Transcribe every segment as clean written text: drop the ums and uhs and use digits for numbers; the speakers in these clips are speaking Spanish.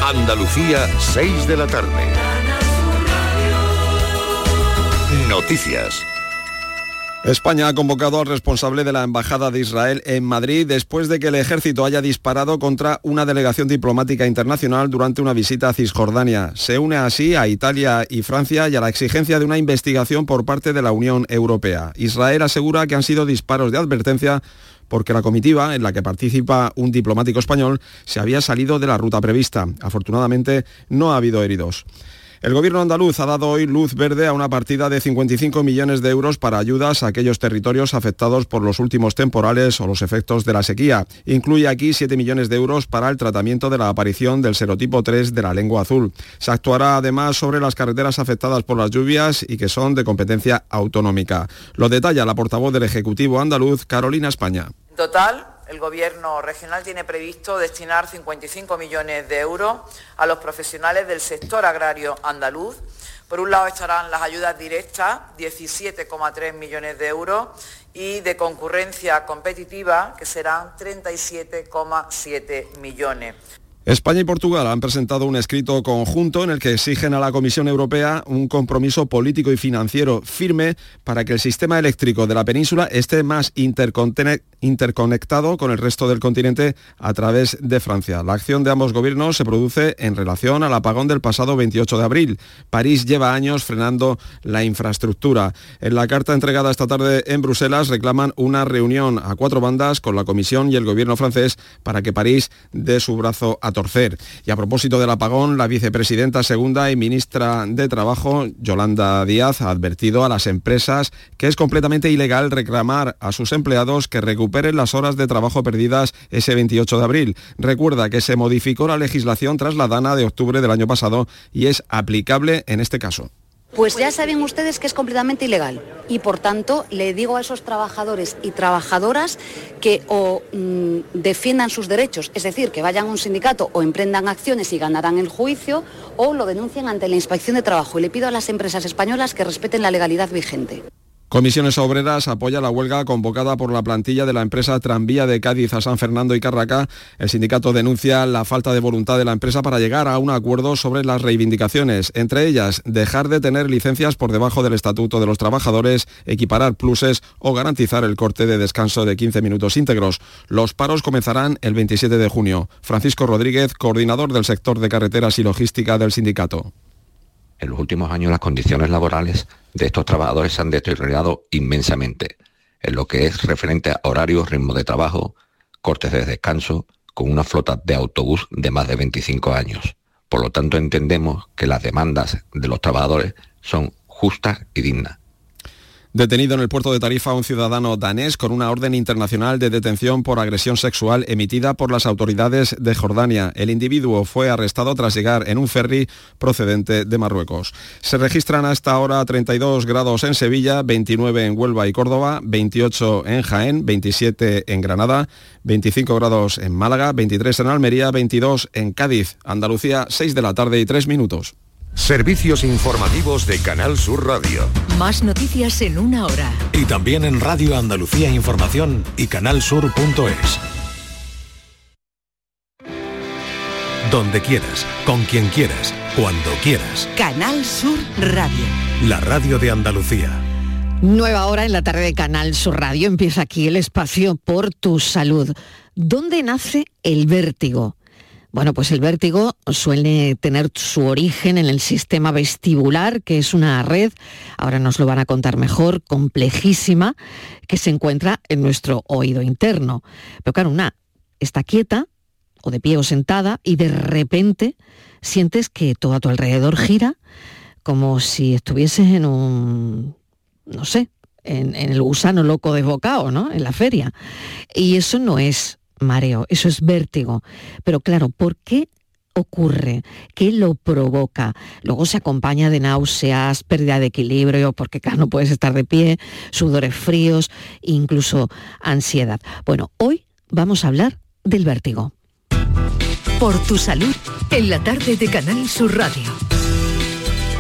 Andalucía, 6 de la tarde. Noticias. España ha convocado al responsable de la Embajada de Israel en Madrid después de que el ejército haya disparado contra una delegación diplomática internacional durante una visita a Cisjordania. Se une así a Italia y Francia y a la exigencia de una investigación por parte de la Unión Europea. Israel asegura que han sido disparos de advertencia porque la comitiva, en la que participa un diplomático español, se había salido de la ruta prevista. Afortunadamente, no ha habido heridos. El gobierno andaluz ha dado hoy luz verde a una partida de 55 millones de euros para ayudas a aquellos territorios afectados por los últimos temporales o los efectos de la sequía. Incluye aquí 7 millones de euros para el tratamiento de la aparición del serotipo 3 de la lengua azul. Se actuará además sobre las carreteras afectadas por las lluvias y que son de competencia autonómica. Lo detalla la portavoz del Ejecutivo andaluz, Carolina España. En total, el Gobierno regional tiene previsto destinar 55 millones de euros a los profesionales del sector agrario andaluz. Por un lado estarán las ayudas directas, 17,3 millones de euros, y de concurrencia competitiva, que serán 37,7 millones. España y Portugal han presentado un escrito conjunto en el que exigen a la Comisión Europea un compromiso político y financiero firme para que el sistema eléctrico de la península esté más interconectado con el resto del continente a través de Francia. La acción de ambos gobiernos se produce en relación al apagón del pasado 28 de abril. París lleva años frenando la infraestructura. En la carta entregada esta tarde en Bruselas reclaman una reunión a 4 bandas con la Comisión y el gobierno francés para que París dé su brazo a torcer. Y a propósito del apagón, la vicepresidenta segunda y ministra de Trabajo, Yolanda Díaz, ha advertido a las empresas que es completamente ilegal reclamar a sus empleados que recuperen las horas de trabajo perdidas ese 28 de abril. Recuerda que se modificó la legislación tras la DANA de octubre del año pasado y es aplicable en este caso. Pues ya saben ustedes que es completamente ilegal y por tanto le digo a esos trabajadores y trabajadoras que o defiendan sus derechos, es decir, que vayan a un sindicato o emprendan acciones y ganarán el juicio, o lo denuncien ante la Inspección de Trabajo, y le pido a las empresas españolas que respeten la legalidad vigente. Comisiones Obreras apoya la huelga convocada por la plantilla de la empresa Tranvía de Cádiz a San Fernando y Carraca. El sindicato denuncia la falta de voluntad de la empresa para llegar a un acuerdo sobre las reivindicaciones, entre ellas dejar de tener licencias por debajo del Estatuto de los Trabajadores, equiparar pluses o garantizar el corte de descanso de 15 minutos íntegros. Los paros comenzarán el 27 de junio. Francisco Rodríguez, coordinador del sector de carreteras y logística del sindicato. En los últimos años las condiciones laborales de estos trabajadores se han deteriorado inmensamente, en lo que es referente a horarios, ritmo de trabajo, cortes de descanso, con una flota de autobús de más de 25 años. Por lo tanto, entendemos que las demandas de los trabajadores son justas y dignas. Detenido en el puerto de Tarifa un ciudadano danés con una orden internacional de detención por agresión sexual emitida por las autoridades de Jordania. El individuo fue arrestado tras llegar en un ferry procedente de Marruecos. Se registran hasta ahora 32 grados en Sevilla, 29 en Huelva y Córdoba, 28 en Jaén, 27 en Granada, 25 grados en Málaga, 23 en Almería, 22 en Cádiz. Andalucía, 6 de la tarde y 3 minutos. Servicios informativos de Canal Sur Radio. Más noticias en una hora. Y también en Radio Andalucía Información y canalsur.es. Donde quieras, con quien quieras, cuando quieras. Canal Sur Radio. La radio de Andalucía. Nueva hora en la tarde de Canal Sur Radio. Empieza aquí el espacio por tu salud. ¿Dónde nace el vértigo? Bueno, pues el vértigo suele tener su origen en el sistema vestibular, que es una red, ahora nos lo van a contar mejor, complejísima, que se encuentra en nuestro oído interno. Pero claro, una está quieta, o de pie o sentada, y de repente sientes que todo a tu alrededor gira, como si estuvieses en un, no sé, en el gusano loco desbocado, ¿no?, en la feria. Y eso no es mareo, eso es vértigo. Pero claro, ¿por qué ocurre? ¿Qué lo provoca? Luego se acompaña de náuseas, pérdida de equilibrio, porque claro, no puedes estar de pie, sudores fríos, incluso ansiedad. Bueno, hoy vamos a hablar del vértigo. Por tu salud, en la tarde de Canal Sur Radio.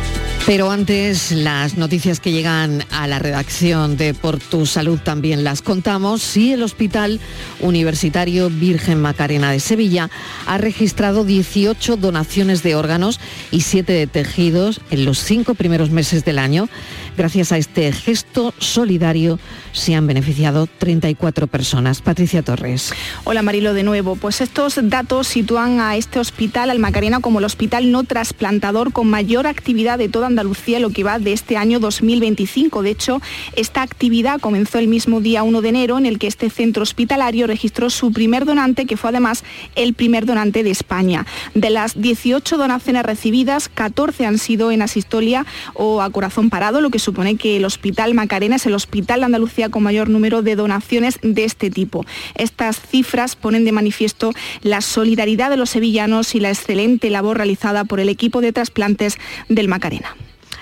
Pero antes, las noticias que llegan a la redacción de Por Tu Salud también las contamos. Sí, el Hospital Universitario Virgen Macarena de Sevilla ha registrado 18 donaciones de órganos y 7 de tejidos en los 5 primeros meses del año. Gracias a este gesto solidario se han beneficiado 34 personas. Patricia Torres. Hola Marilo de nuevo. Pues estos datos sitúan a este hospital, al Macarena, como el hospital no trasplantador con mayor actividad de toda Andalucía, lo que va de este año 2025. De hecho, esta actividad comenzó el mismo día 1 de enero, en el que este centro hospitalario registró su primer donante, que fue además el primer donante de España. De las 18 donaciones recibidas, 14 han sido en asistolia o a corazón parado, lo que supone que el Hospital Macarena es el hospital de Andalucía con mayor número de donaciones de este tipo. Estas cifras ponen de manifiesto la solidaridad de los sevillanos y la excelente labor realizada por el equipo de trasplantes del Macarena.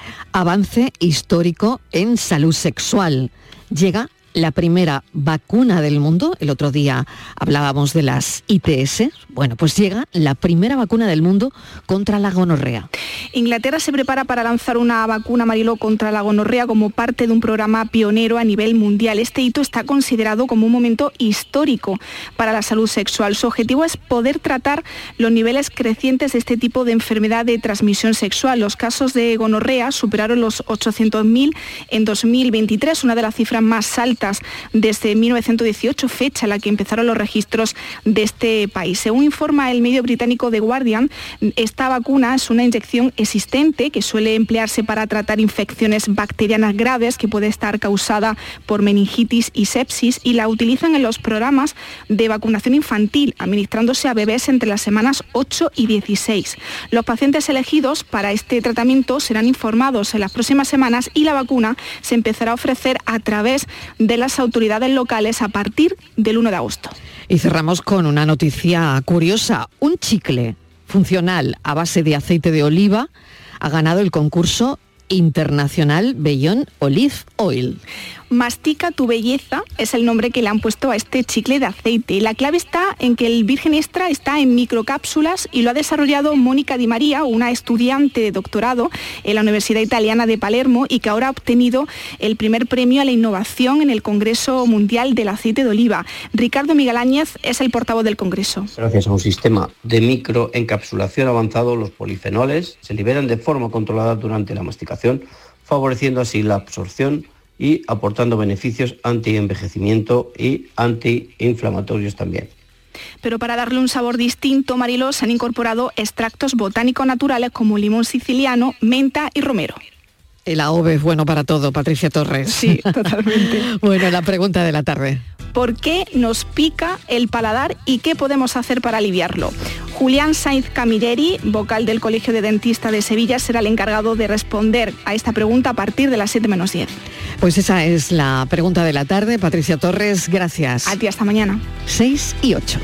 Avance histórico en salud sexual. Llega la primera vacuna del mundo. El otro día hablábamos de las ITS. Bueno, pues llega la primera vacuna del mundo contra la gonorrea. Inglaterra se prepara para lanzar una vacuna, Mariló, contra la gonorrea como parte de un programa pionero a nivel mundial. Este hito está considerado como un momento histórico para la salud sexual. Su objetivo es poder tratar los niveles crecientes de este tipo de enfermedad de transmisión sexual. Los casos de gonorrea superaron los 800.000 en 2023, una de las cifras más altas desde 1918, fecha en la que empezaron los registros de este país. Según informa el medio británico The Guardian, esta vacuna es una inyección existente que suele emplearse para tratar infecciones bacterianas graves que puede estar causada por meningitis y sepsis, y la utilizan en los programas de vacunación infantil, administrándose a bebés entre las semanas 8 y 16. Los pacientes elegidos para este tratamiento serán informados en las próximas semanas y la vacuna se empezará a ofrecer a través de las autoridades locales a partir del 1 de agosto. Y cerramos con una noticia curiosa. Un chicle funcional a base de aceite de oliva ha ganado el concurso internacional Beyond Olive Oil. Mastica tu belleza es el nombre que le han puesto a este chicle de aceite. La clave está en que el virgen extra está en microcápsulas y lo ha desarrollado Mónica Di María, una estudiante de doctorado en la Universidad Italiana de Palermo, y que ahora ha obtenido el primer premio a la innovación en el Congreso Mundial del Aceite de Oliva. Ricardo Miguel Áñez es el portavoz del Congreso. Gracias a un sistema de microencapsulación avanzado, los polifenoles se liberan de forma controlada durante la masticación, favoreciendo así la absorción y aportando beneficios anti-envejecimiento y antiinflamatorios también. Pero para darle un sabor distinto, Mariló, se han incorporado extractos botánicos naturales como limón siciliano, menta y romero. El AOVE es bueno para todo, Patricia Torres. Sí, totalmente. Bueno, la pregunta de la tarde. ¿Por qué nos pica el paladar y qué podemos hacer para aliviarlo? Julián Sainz Camilleri, vocal del Colegio de Dentistas de Sevilla, será el encargado de responder a esta pregunta a partir de las 7 menos 10. Pues esa es la pregunta de la tarde. Patricia Torres, gracias. A ti, hasta mañana. 6 y 8.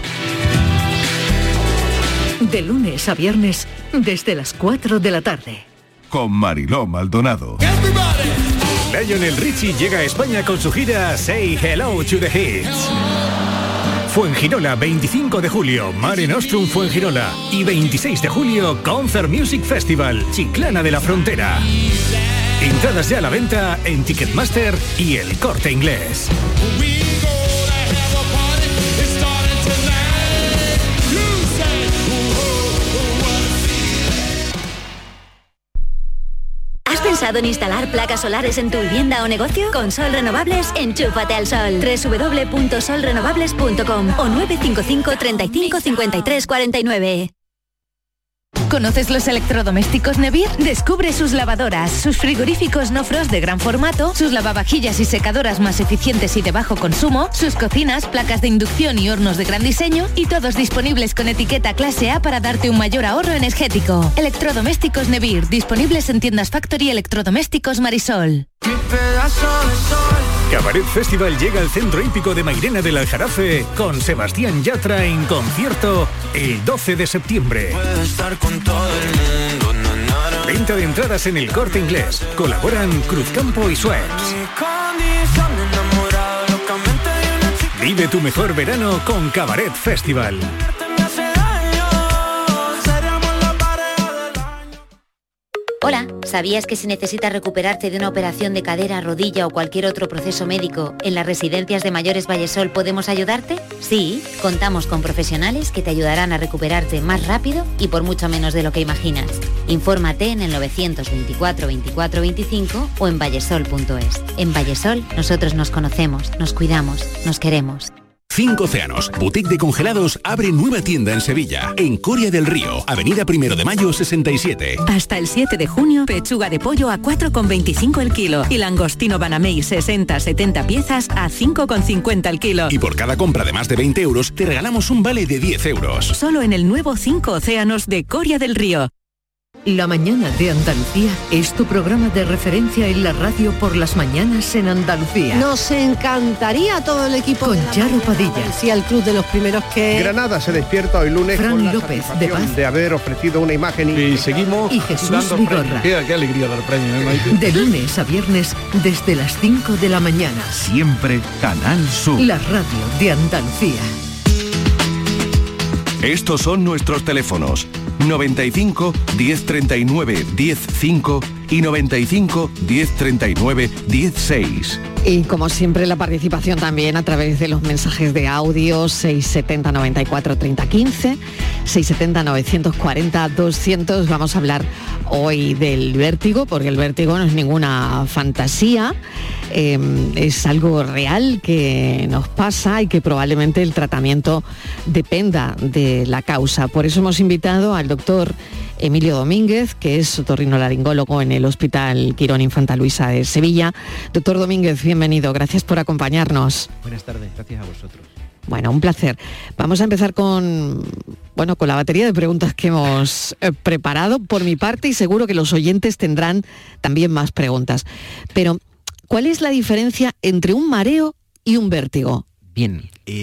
De lunes a viernes, desde las 4 de la tarde. Con Mariló Maldonado. Lionel Richie llega a España con su gira Say Hello to the Hits. Fuengirola, 25 de julio, Mare Nostrum Fuengirola. Y 26 de julio, Concert Music Festival, Chiclana de la Frontera. Entradas ya a la venta en Ticketmaster y El Corte Inglés. ¿Has pensado en instalar placas solares en tu vivienda o negocio? Con Sol Renovables, enchúfate al sol. www.solrenovables.com o 955 35 53 49. ¿Conoces los electrodomésticos Nevir? Descubre sus lavadoras, sus frigoríficos no frost de gran formato, sus lavavajillas y secadoras más eficientes y de bajo consumo, sus cocinas, placas de inducción y hornos de gran diseño, y todos disponibles con etiqueta clase A para darte un mayor ahorro energético. Electrodomésticos Nevir, disponibles en tiendas Factory Electrodomésticos Marisol. Cabaret Festival llega al Centro Hípico de Mairena del Aljarafe con Sebastián Yatra en concierto el 12 de septiembre. Venta de entradas en El Corte Inglés. Colaboran Cruzcampo y Schweppes. Vive tu mejor verano con Cabaret Festival. Hola, ¿sabías que si necesitas recuperarte de una operación de cadera, rodilla o cualquier otro proceso médico, en las residencias de mayores Vallesol podemos ayudarte? Sí, contamos con profesionales que te ayudarán a recuperarte más rápido y por mucho menos de lo que imaginas. Infórmate en el 924 24 25 o en vallesol.es. En Vallesol nosotros nos conocemos, nos cuidamos, nos queremos. 5 Océanos, boutique de congelados, abre nueva tienda en Sevilla, en Coria del Río, Avenida 1 de Mayo 67. Hasta el 7 de junio, pechuga de pollo a 4,25 el kilo y langostino Banamey 60-70 piezas a 5,50 el kilo. Y por cada compra de más de 20 euros, te regalamos un vale de 10 euros. Solo en el nuevo 5 Océanos de Coria del Río. La mañana de Andalucía es tu programa de referencia en la radio por las mañanas en Andalucía. Nos encantaría a todo el equipo con Charo Padilla. Sí, al club de los primeros que... Granada se despierta hoy lunes Fran con la López, satisfacción de haber ofrecido una imagen y seguimos y Jesús dando Vigorra. Qué alegría dar premios. De lunes a viernes desde las 5 de la mañana. Siempre Canal Sur. La radio de Andalucía. Estos son nuestros teléfonos: 95 1039 105 y 95 1039 16. Y como siempre la participación también a través de los mensajes de audio 670 94 30 15, 670 940 200. Vamos a hablar hoy del vértigo, porque el vértigo no es ninguna fantasía, es algo real que nos pasa y que probablemente el tratamiento dependa de la causa. Por eso hemos invitado al doctor Emilio Domínguez, que es otorrinolaringólogo en el Hospital Quirón Infanta Luisa de Sevilla. Doctor Domínguez, bienvenido, gracias por acompañarnos. Buenas tardes, gracias a vosotros. Bueno, un placer. Vamos a empezar con la batería de preguntas que hemos preparado por mi parte, y seguro que los oyentes tendrán también más preguntas. Pero, ¿cuál es la diferencia entre un mareo y un vértigo? Bien,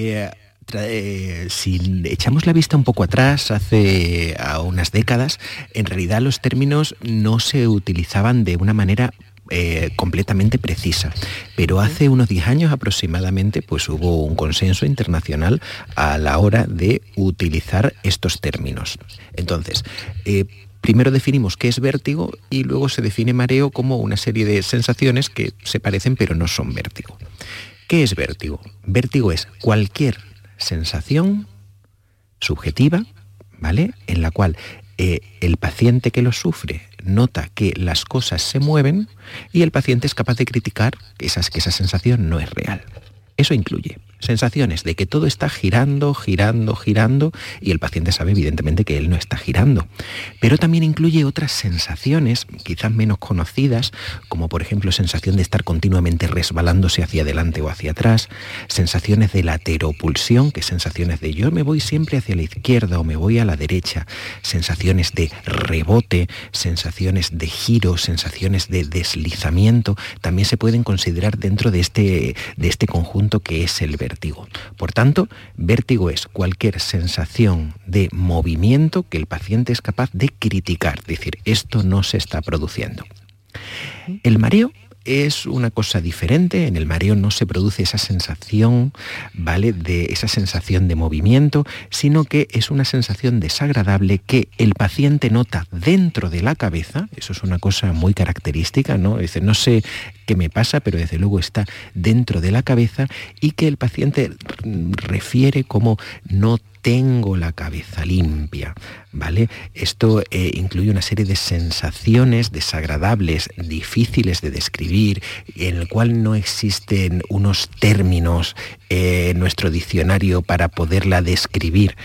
si echamos la vista un poco atrás, hace unas décadas, en realidad los términos no se utilizaban de una manera completamente precisa, pero hace unos 10 años aproximadamente pues hubo un consenso internacional a la hora de utilizar estos términos. Entonces, primero definimos qué es vértigo y luego se define mareo como una serie de sensaciones que se parecen pero no son vértigo. ¿Qué es vértigo? Vértigo es cualquier sensación subjetiva, ¿vale?, en la cual el paciente que lo sufre nota que las cosas se mueven y el paciente es capaz de criticar que esa sensación no es real. Eso incluye sensaciones de que todo está girando, girando, girando, y el paciente sabe evidentemente que él no está girando. Pero también incluye otras sensaciones, quizás menos conocidas, como por ejemplo sensación de estar continuamente resbalándose hacia adelante o hacia atrás, sensaciones de lateropulsión, que es sensaciones de yo me voy siempre hacia la izquierda o me voy a la derecha, sensaciones de rebote, sensaciones de giro, sensaciones de deslizamiento, también se pueden considerar dentro de este conjunto que es el vértigo. Por tanto, vértigo es cualquier sensación de movimiento que el paciente es capaz de criticar, decir, esto no se está produciendo. El mareo es una cosa diferente. En el mareo no se produce esa sensación, ¿vale?, de esa sensación de movimiento, sino que es una sensación desagradable que el paciente nota dentro de la cabeza. Eso es una cosa muy característica, ¿no? Dice, no sé qué me pasa, pero desde luego está dentro de la cabeza, y que el paciente refiere como no tengo la cabeza limpia, ¿vale? Esto incluye una serie de sensaciones desagradables, difíciles de describir, en el cual no existen unos términos en nuestro diccionario para poderla describir,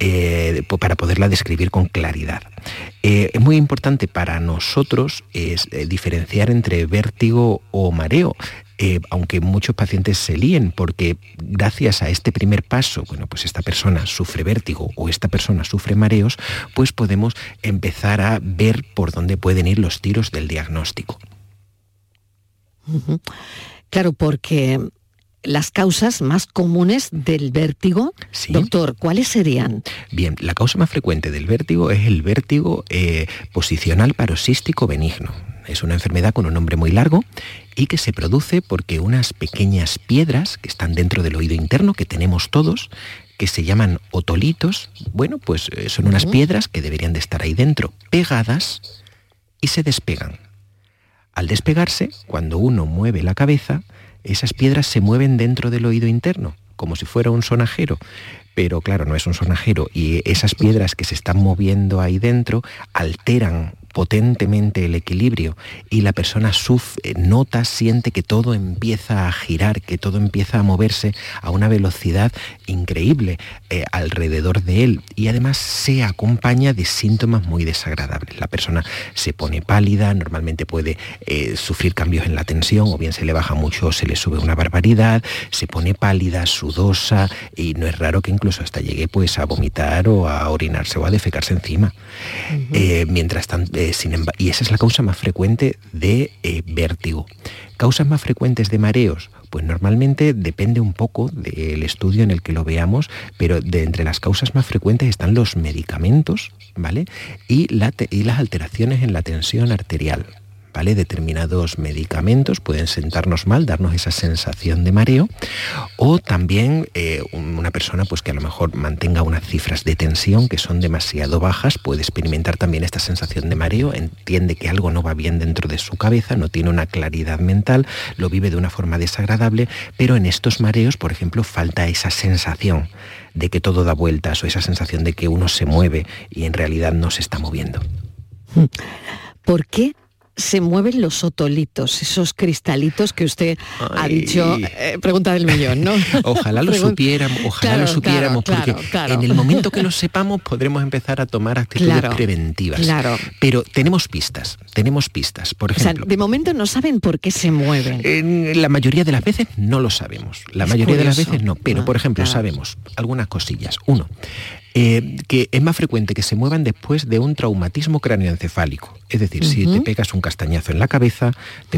con claridad. Es muy importante para nosotros diferenciar entre vértigo o mareo. Aunque muchos pacientes se líen, porque gracias a este primer paso, bueno, pues esta persona sufre vértigo o esta persona sufre mareos, pues podemos empezar a ver por dónde pueden ir los tiros del diagnóstico. Claro, porque las causas más comunes del vértigo, ¿sí?, doctor, ¿cuáles serían? Bien, la causa más frecuente del vértigo es el vértigo posicional paroxístico benigno. Es una enfermedad con un nombre muy largo y que se produce porque unas pequeñas piedras que están dentro del oído interno, que tenemos todos, que se llaman otolitos, bueno, pues son unas piedras que deberían de estar ahí dentro, pegadas, y se despegan. Al despegarse, cuando uno mueve la cabeza, esas piedras se mueven dentro del oído interno, como si fuera un sonajero. Pero claro, no es un sonajero, y esas piedras que se están moviendo ahí dentro alteran potentemente el equilibrio y la persona nota, siente que todo empieza a girar, que todo empieza a moverse a una velocidad increíble alrededor de él, y además se acompaña de síntomas muy desagradables. La persona se pone pálida, normalmente puede sufrir cambios en la tensión, o bien se le baja mucho o se le sube una barbaridad, se pone pálida, sudosa, y no es raro que incluso hasta llegue pues a vomitar o a orinarse o a defecarse encima. Mientras tanto, y esa es la causa más frecuente de vértigo. ¿Causas más frecuentes de mareos? Pues normalmente depende un poco del estudio en el que lo veamos, pero de entre las causas más frecuentes están los medicamentos, ¿vale? Y las alteraciones en la tensión arterial, ¿vale? Determinados medicamentos pueden sentarnos mal, darnos esa sensación de mareo, o también una persona pues que a lo mejor mantenga unas cifras de tensión que son demasiado bajas puede experimentar también esta sensación de mareo, entiende que algo no va bien dentro de su cabeza, no tiene una claridad mental, lo vive de una forma desagradable, pero en estos mareos, por ejemplo, falta esa sensación de que todo da vueltas, o esa sensación de que uno se mueve y en realidad no se está moviendo. ¿Por qué se mueven los otolitos, esos cristalitos que usted ha dicho? Pregunta del millón, ¿no? Ojalá lo supiéramos, porque en el momento que lo sepamos podremos empezar a tomar actitudes preventivas. Claro. Pero tenemos pistas, por ejemplo. O sea, de momento no saben por qué se mueven. La mayoría de las veces no lo sabemos, de las veces no, pero por ejemplo sabemos algunas cosillas. Uno, que es más frecuente que se muevan después de un traumatismo cráneoencefálico. Es decir, si te pegas un castañazo en la cabeza,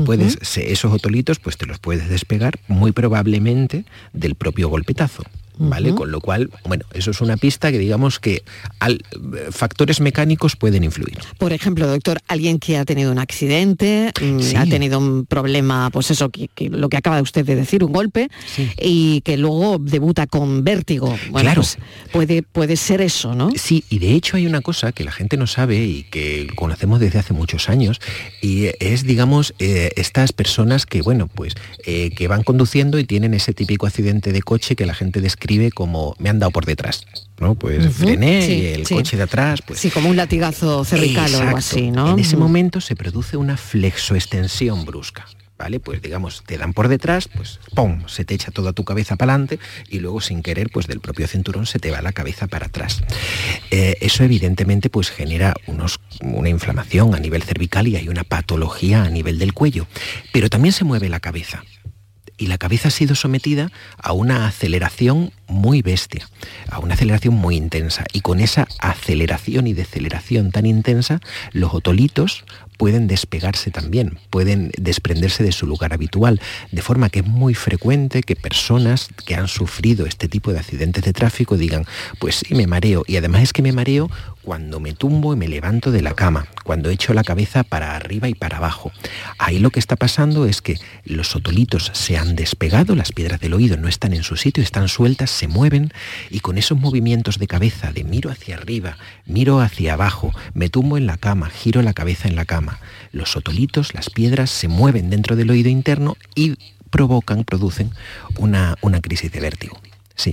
esos otolitos pues te los puedes despegar muy probablemente del propio golpetazo. ¿Vale? Con lo cual, bueno, eso es una pista que digamos que factores mecánicos pueden influir. Por ejemplo, doctor, alguien que ha tenido un accidente, ha tenido un problema, pues eso, que lo que acaba usted de decir, un golpe, y que luego debuta con vértigo. Bueno, claro. Pues puede ser eso, ¿no? Sí, y de hecho hay una cosa que la gente no sabe y que conocemos desde hace muchos años, y es, digamos, estas personas que, bueno, pues que van conduciendo y tienen ese típico accidente de coche que la gente describe como me han dado por detrás, ¿no? Pues frené y el coche de atrás... Pues... Sí, como un latigazo cervical o algo así, ¿no? En ese momento se produce una flexoextensión brusca, ¿vale? Pues digamos, te dan por detrás, pues ¡pum!, se te echa toda tu cabeza para adelante y luego sin querer, pues del propio cinturón se te va la cabeza para atrás. Eso evidentemente pues genera una inflamación a nivel cervical y hay una patología a nivel del cuello, pero también se mueve la cabeza. Y la cabeza ha sido sometida a una aceleración muy bestia, a una aceleración muy intensa. Y con esa aceleración y deceleración tan intensa, los otolitos pueden despegarse también, pueden desprenderse de su lugar habitual, de forma que es muy frecuente que personas que han sufrido este tipo de accidentes de tráfico digan, pues sí, me mareo, y además es que me mareo cuando me tumbo y me levanto de la cama, cuando echo la cabeza para arriba y para abajo. Ahí lo que está pasando es que los otolitos se han despegado, las piedras del oído no están en su sitio, están sueltas, se mueven, y con esos movimientos de cabeza, de miro hacia arriba, miro hacia abajo, me tumbo en la cama, giro la cabeza en la cama, los otolitos, las piedras se mueven dentro del oído interno y producen una crisis de vértigo. Sí.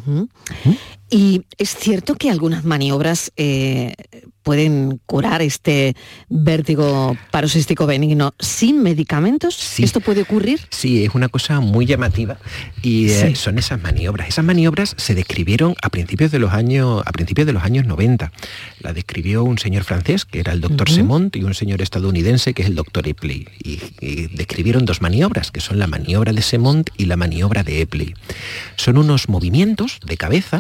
Y es cierto que algunas maniobras pueden curar este vértigo paroxístico benigno sin medicamentos. Sí. ¿Esto puede ocurrir? Sí, es una cosa muy llamativa y son esas maniobras. Esas maniobras se describieron a principios de los años 90. La describió un señor francés, que era el doctor Semont, y un señor estadounidense, que es el doctor Epley. Y describieron dos maniobras, que son la maniobra de Semont y la maniobra de Epley. Son unos movimientos de cabeza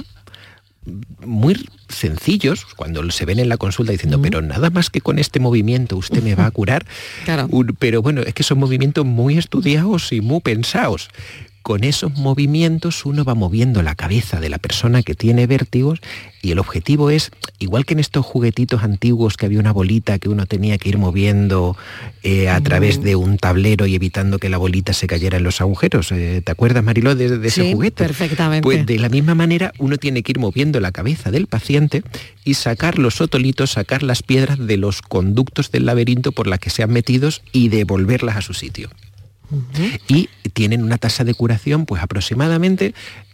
muy sencillos, cuando se ven en la consulta diciendo, pero nada más que con este movimiento usted me va a curar. Claro. Pero bueno, es que son movimientos muy estudiados y muy pensados. con esos movimientos uno va moviendo la cabeza de la persona que tiene vértigos y el objetivo es, igual que en estos juguetitos antiguos que había una bolita que uno tenía que ir moviendo a través de un tablero y evitando que la bolita se cayera en los agujeros. ¿Te acuerdas, Mariló, de ese juguete? Perfectamente. Pues de la misma manera uno tiene que ir moviendo la cabeza del paciente y sacar los otolitos, sacar las piedras de los conductos del laberinto por las que se han metidos y devolverlas a su sitio. Y tienen una tasa de curación pues aproximadamente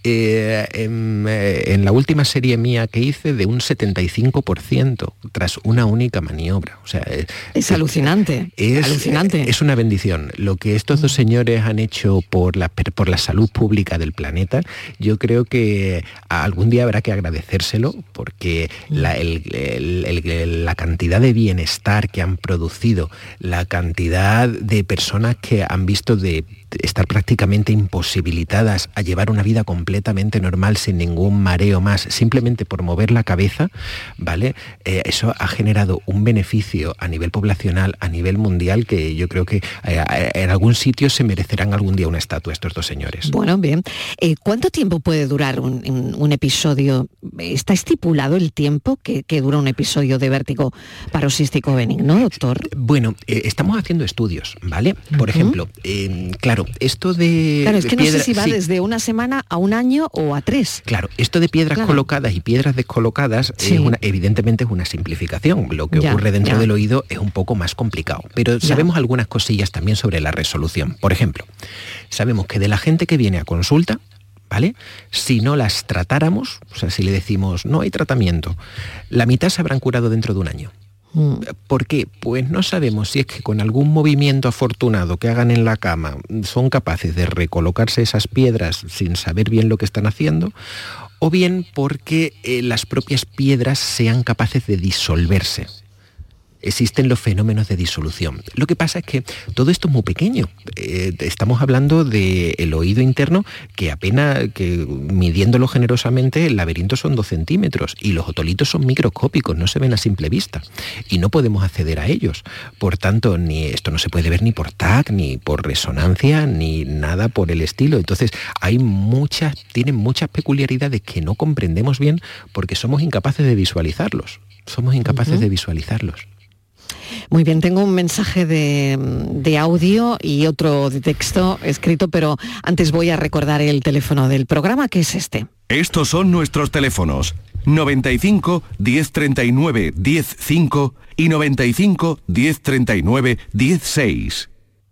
en la última serie mía que hice de un 75% tras una única maniobra. O sea, es alucinante. Alucinante. Es una bendición. Lo que estos dos señores han hecho por la salud pública del planeta, yo creo que algún día habrá que agradecérselo, porque la cantidad de bienestar que han producido, la cantidad de personas que han visto de estar prácticamente imposibilitadas a llevar una vida completamente normal sin ningún mareo más, simplemente por mover la cabeza, ¿vale? Eso ha generado un beneficio a nivel poblacional, a nivel mundial, que yo creo que en algún sitio se merecerán algún día una estatua estos dos señores. Bueno, bien. ¿Cuánto tiempo puede durar un episodio? ¿Está estipulado el tiempo que dura un episodio de vértigo paroxístico benigno, doctor? Bueno, estamos haciendo estudios, ¿vale? Por ejemplo, claro, esto de... Claro, es que piedra, no sé si va desde una semana a un año o a 3. Claro, esto de piedras colocadas y piedras descolocadas evidentemente es una simplificación. Lo que ocurre dentro del oído es un poco más complicado. Pero sabemos algunas cosillas también sobre la resolución. Por ejemplo, sabemos que de la gente que viene a consulta, ¿vale? Si no las tratáramos, o sea, si le decimos no hay tratamiento, la mitad se habrán curado dentro de un año. ¿Por qué? Pues no sabemos si es que con algún movimiento afortunado que hagan en la cama son capaces de recolocarse esas piedras sin saber bien lo que están haciendo, o bien porque las propias piedras sean capaces de disolverse. Existen los fenómenos de disolución. Lo que pasa es que todo esto es muy pequeño. Estamos hablando del oído interno que apenas, que midiéndolo generosamente, el laberinto son 2 centímetros y los otolitos son microscópicos, no se ven a simple vista y no podemos acceder a ellos. Por tanto, esto no se puede ver ni por TAC, ni por resonancia, ni nada por el estilo. Entonces, tienen muchas peculiaridades que no comprendemos bien porque somos incapaces de visualizarlos. De visualizarlos. Muy bien, tengo un mensaje de audio y otro de texto escrito, pero antes voy a recordar el teléfono del programa, que es este. Estos son nuestros teléfonos: 95 1039 105 y 95 1039 16.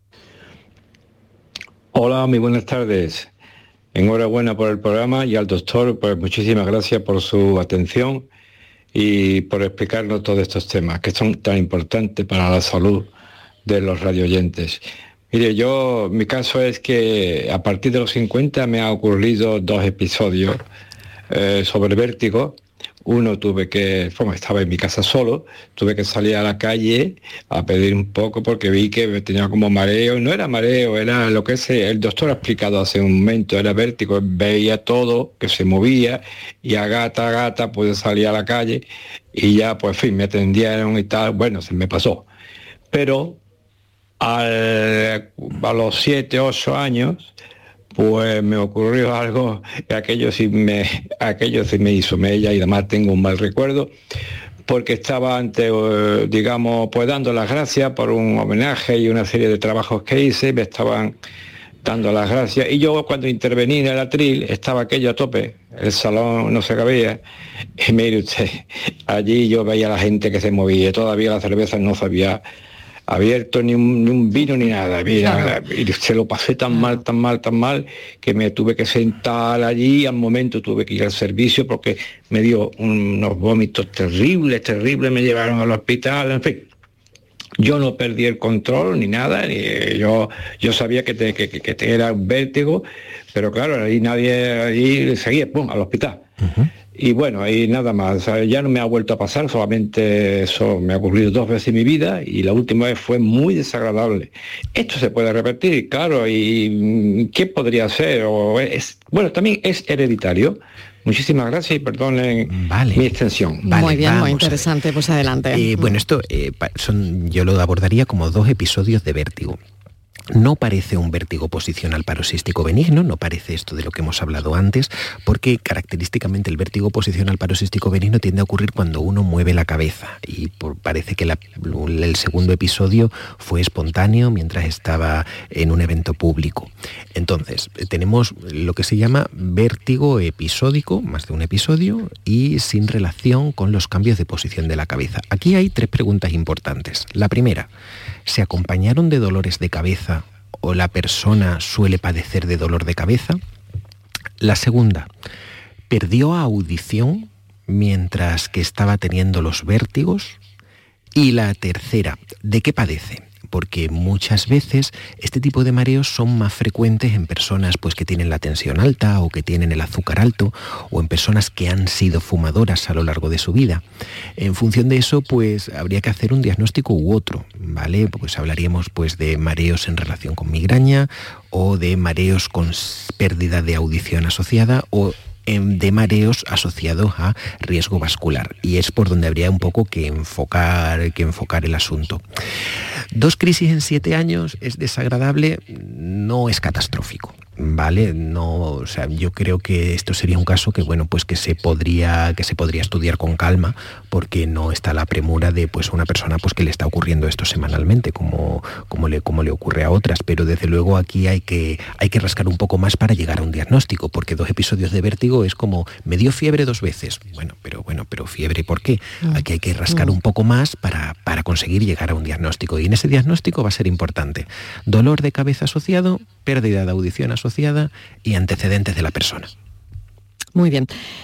Hola, muy buenas tardes. Enhorabuena por el programa y al doctor, pues muchísimas gracias por su atención y por explicarnos todos estos temas que son tan importantes para la salud de los radioyentes. Mire, mi caso es que a partir de los 50 me han ocurrido 2 episodios sobre vértigo. Uno estaba en mi casa solo, tuve que salir a la calle a pedir un poco porque vi que me tenía como mareo. No era mareo, era lo que el doctor ha explicado hace un momento, era vértigo. Veía todo que se movía y a gata pude salir a la calle y ya, pues en fin, me atendieron y tal. Bueno, se me pasó. Pero a los 7, 8 años, pues me ocurrió algo, aquello sí me hizo mella y además tengo un mal recuerdo, porque estaba pues dando las gracias por un homenaje y una serie de trabajos que hice, me estaban dando las gracias, y yo cuando intervení en el atril estaba aquello a tope, el salón no se cabía, y mire usted, allí yo veía a la gente que se movía, todavía la cerveza no se había abierto ni un vino ni nada. Mira, y se lo pasé tan mal, que me tuve que sentar allí, al momento tuve que ir al servicio porque me dio unos vómitos terribles, me llevaron al hospital, en fin. Yo no perdí el control ni nada, yo sabía que era un vértigo, pero claro, allí seguía, al hospital. Y bueno, ahí nada más, o sea, ya no me ha vuelto a pasar, solamente eso me ha ocurrido 2 veces en mi vida y la última vez fue muy desagradable. Esto se puede repetir, claro, y ¿qué podría ser? También es hereditario. Muchísimas gracias y perdonen mi extensión. Muy bien, muy interesante, pues adelante. Bueno, esto yo lo abordaría como 2 episodios de vértigo. No parece un vértigo posicional paroxístico benigno, no parece esto de lo que hemos hablado antes, porque característicamente el vértigo posicional paroxístico benigno tiende a ocurrir cuando uno mueve la cabeza y parece que el segundo episodio fue espontáneo mientras estaba en un evento público. Entonces, tenemos lo que se llama vértigo episódico, más de un episodio, y sin relación con los cambios de posición de la cabeza. Aquí hay 3 preguntas importantes. La primera, ¿se acompañaron de dolores de cabeza o la persona suele padecer de dolor de cabeza? La segunda, ¿perdió audición mientras que estaba teniendo los vértigos? Y la tercera, ¿de qué padece? Porque muchas veces este tipo de mareos son más frecuentes en personas pues, que tienen la tensión alta o que tienen el azúcar alto, o en personas que han sido fumadoras a lo largo de su vida. En función de eso, pues habría que hacer un diagnóstico u otro, ¿vale? Pues hablaríamos pues, de mareos en relación con migraña, o de mareos con pérdida de audición asociada, o de mareos asociados a riesgo vascular, y es por donde habría un poco que enfocar el asunto. 2 crisis en 7 años es desagradable, no es catastrófico, ¿vale? No, o sea, yo creo que esto sería un caso que, bueno, pues que se podría estudiar con calma, porque no está la premura de pues una persona pues que le está ocurriendo esto semanalmente, como le ocurre a otras, pero desde luego aquí hay que rascar un poco más para llegar a un diagnóstico, porque 2 episodios de vértigo es como, me dio fiebre 2 veces. Pero fiebre, ¿por qué? Aquí hay que rascar un poco más para conseguir llegar a un diagnóstico, y en ese diagnóstico va a ser importante dolor de cabeza asociado, pérdida de audición asociada y antecedentes de la persona. Muy bien.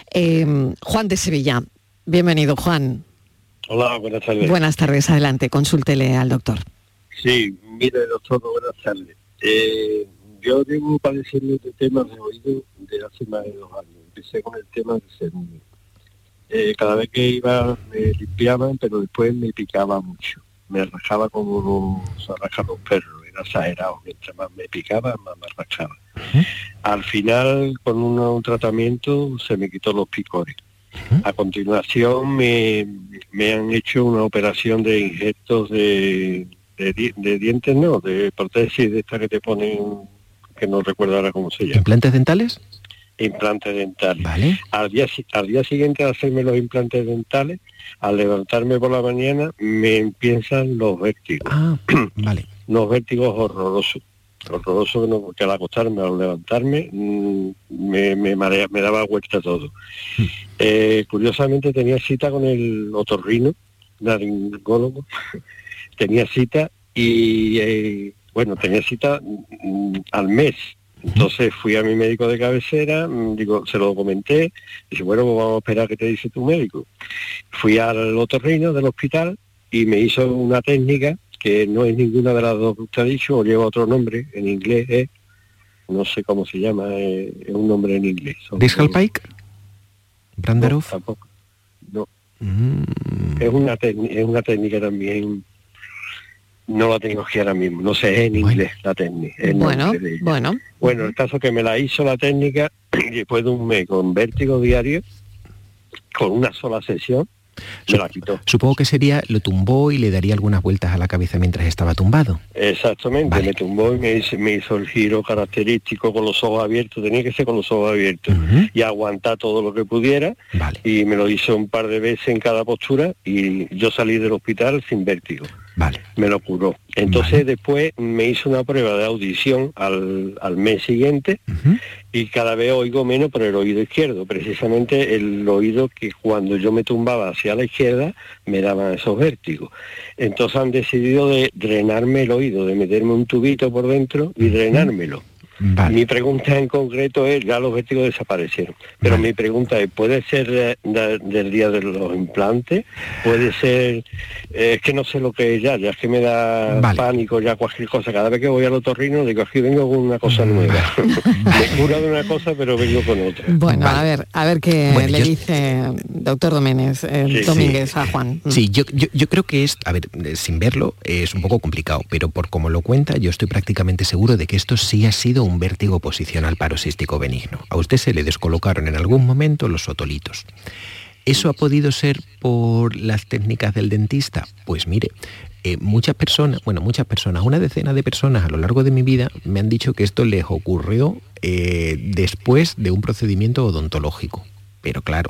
Juan de Sevilla, bienvenido, Juan. Hola, buenas tardes. Buenas tardes, adelante, consúltele al doctor. Sí, mire, doctor, buenas tardes. Yo llevo padeciendo de temas de oído desde hace más de 2 años. Empecé con el tema del segundo. Cada vez que iba me limpiaban, pero después me picaba mucho. Me rajaba como se rajan los perros, era exagerado. Mientras más me picaba, más me rajaba. Al final, con un tratamiento, se me quitó los picores. A continuación, me han hecho una operación de injertos de dientes, no, de prótesis de esta que te ponen, que no recuerdo ahora cómo se llama. ¿Implantes dentales? Implantes dentales. Vale. Al día siguiente de hacerme los implantes dentales, al levantarme por la mañana, me empiezan los vértigos. Vale. Los vértigos horrorosos que al acostarme, al levantarme, me marea, me daba vuelta todo. Curiosamente tenía cita con el otorrino, laringólogo, tenía cita y tenía cita al mes. Entonces fui a mi médico de cabecera, se lo comenté, dice, bueno, pues vamos a esperar que te dice tu médico. Fui al otorrino del hospital y me hizo una técnica que no es ninguna de las 2 que usted ha dicho, o lleva otro nombre, en inglés no sé cómo se llama, es un nombre en inglés. ¿Discal Pike? ¿Branderoff? No, tampoco. No. Es una técnica también. No la tengo aquí ahora mismo, no sé, es en inglés la técnica. Bueno, el caso que me la hizo la técnica después de un mes con vértigo diario, con una sola sesión, me la quitó. Supongo que lo tumbó y le daría algunas vueltas a la cabeza mientras estaba tumbado. Exactamente, vale. Me tumbó y me hizo el giro característico con los ojos abiertos, tenía que ser con los ojos abiertos, y aguantar todo lo que pudiera, vale. Y me lo hizo un par de veces en cada postura y yo salí del hospital sin vértigo. Vale. Me lo curó. Entonces después me hizo una prueba de audición al mes siguiente, y cada vez oigo menos por el oído izquierdo, precisamente el oído que cuando yo me tumbaba hacia la izquierda me daban esos vértigos. Entonces han decidido de drenarme el oído, de meterme un tubito por dentro y drenármelo. Vale. Mi pregunta en concreto es, ya los vértigos desaparecieron, pero mi pregunta es, ¿puede ser del día de los implantes? ¿Puede ser, es que no sé lo que es ya es que me da pánico ya cualquier cosa? Cada vez que voy al otorrino digo, aquí vengo con una cosa nueva. Me cura de una cosa, pero vengo con otra. Bueno, a ver qué le dice doctor Domínguez a Juan. Sí, yo creo que es, a ver, sin verlo, es un poco complicado, pero por como lo cuenta, yo estoy prácticamente seguro de que esto sí ha sido un vértigo posicional paroxístico benigno. A usted se le descolocaron en algún momento los otolitos. ¿Eso ha podido ser por las técnicas del dentista? Pues mire, muchas personas, una decena de personas a lo largo de mi vida me han dicho que esto les ocurrió después de un procedimiento odontológico. Pero claro,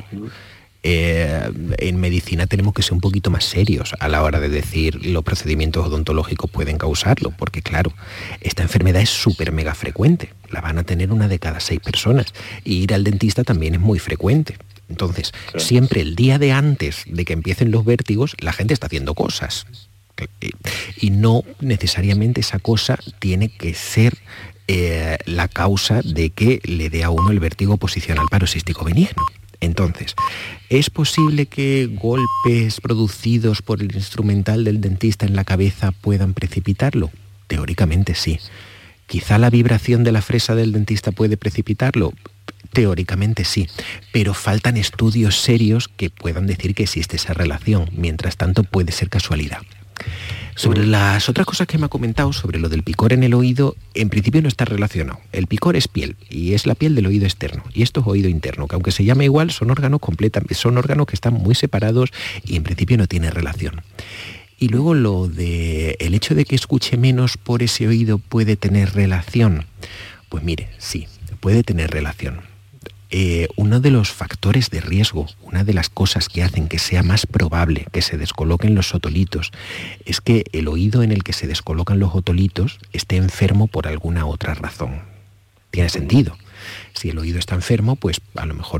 en medicina tenemos que ser un poquito más serios a la hora de decir los procedimientos odontológicos pueden causarlo, porque claro, esta enfermedad es súper mega frecuente, la van a tener 1 de cada 6 personas, y ir al dentista también es muy frecuente. Entonces, siempre el día de antes de que empiecen los vértigos, la gente está haciendo cosas, y no necesariamente esa cosa tiene que ser la causa de que le dé a uno el vértigo posicional paroxístico benigno. Entonces, ¿es posible que golpes producidos por el instrumental del dentista en la cabeza puedan precipitarlo? Teóricamente sí. ¿Quizá la vibración de la fresa del dentista puede precipitarlo? Teóricamente sí, pero faltan estudios serios que puedan decir que existe esa relación. Mientras tanto, puede ser casualidad. Sobre las otras cosas que me ha comentado, sobre lo del picor en el oído, en principio no está relacionado. El picor es piel, y es la piel del oído externo, y esto es oído interno, que aunque se llama igual, son órganos que están muy separados y en principio no tiene relación. Y luego el hecho de que escuche menos por ese oído puede tener relación. Pues mire, sí, puede tener relación. Uno de los factores de riesgo, una de las cosas que hacen que sea más probable que se descoloquen los otolitos, es que el oído en el que se descolocan los otolitos esté enfermo por alguna otra razón. Tiene sentido. Si el oído está enfermo, pues a lo mejor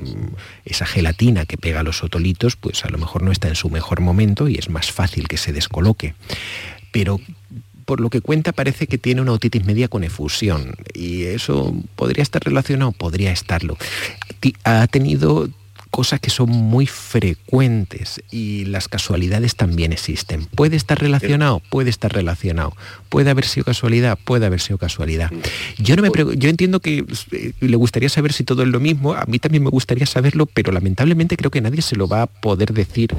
esa gelatina que pega a los otolitos, pues a lo mejor no está en su mejor momento y es más fácil que se descoloque. Pero por lo que cuenta parece que tiene una otitis media con efusión, y eso podría estar relacionado, podría estarlo. Ha tenido cosas que son muy frecuentes y las casualidades también existen. ¿Puede estar relacionado? Puede estar relacionado. ¿Puede haber sido casualidad? Puede haber sido casualidad. Yo entiendo que le gustaría saber si todo es lo mismo, a mí también me gustaría saberlo, pero lamentablemente creo que nadie se lo va a poder decir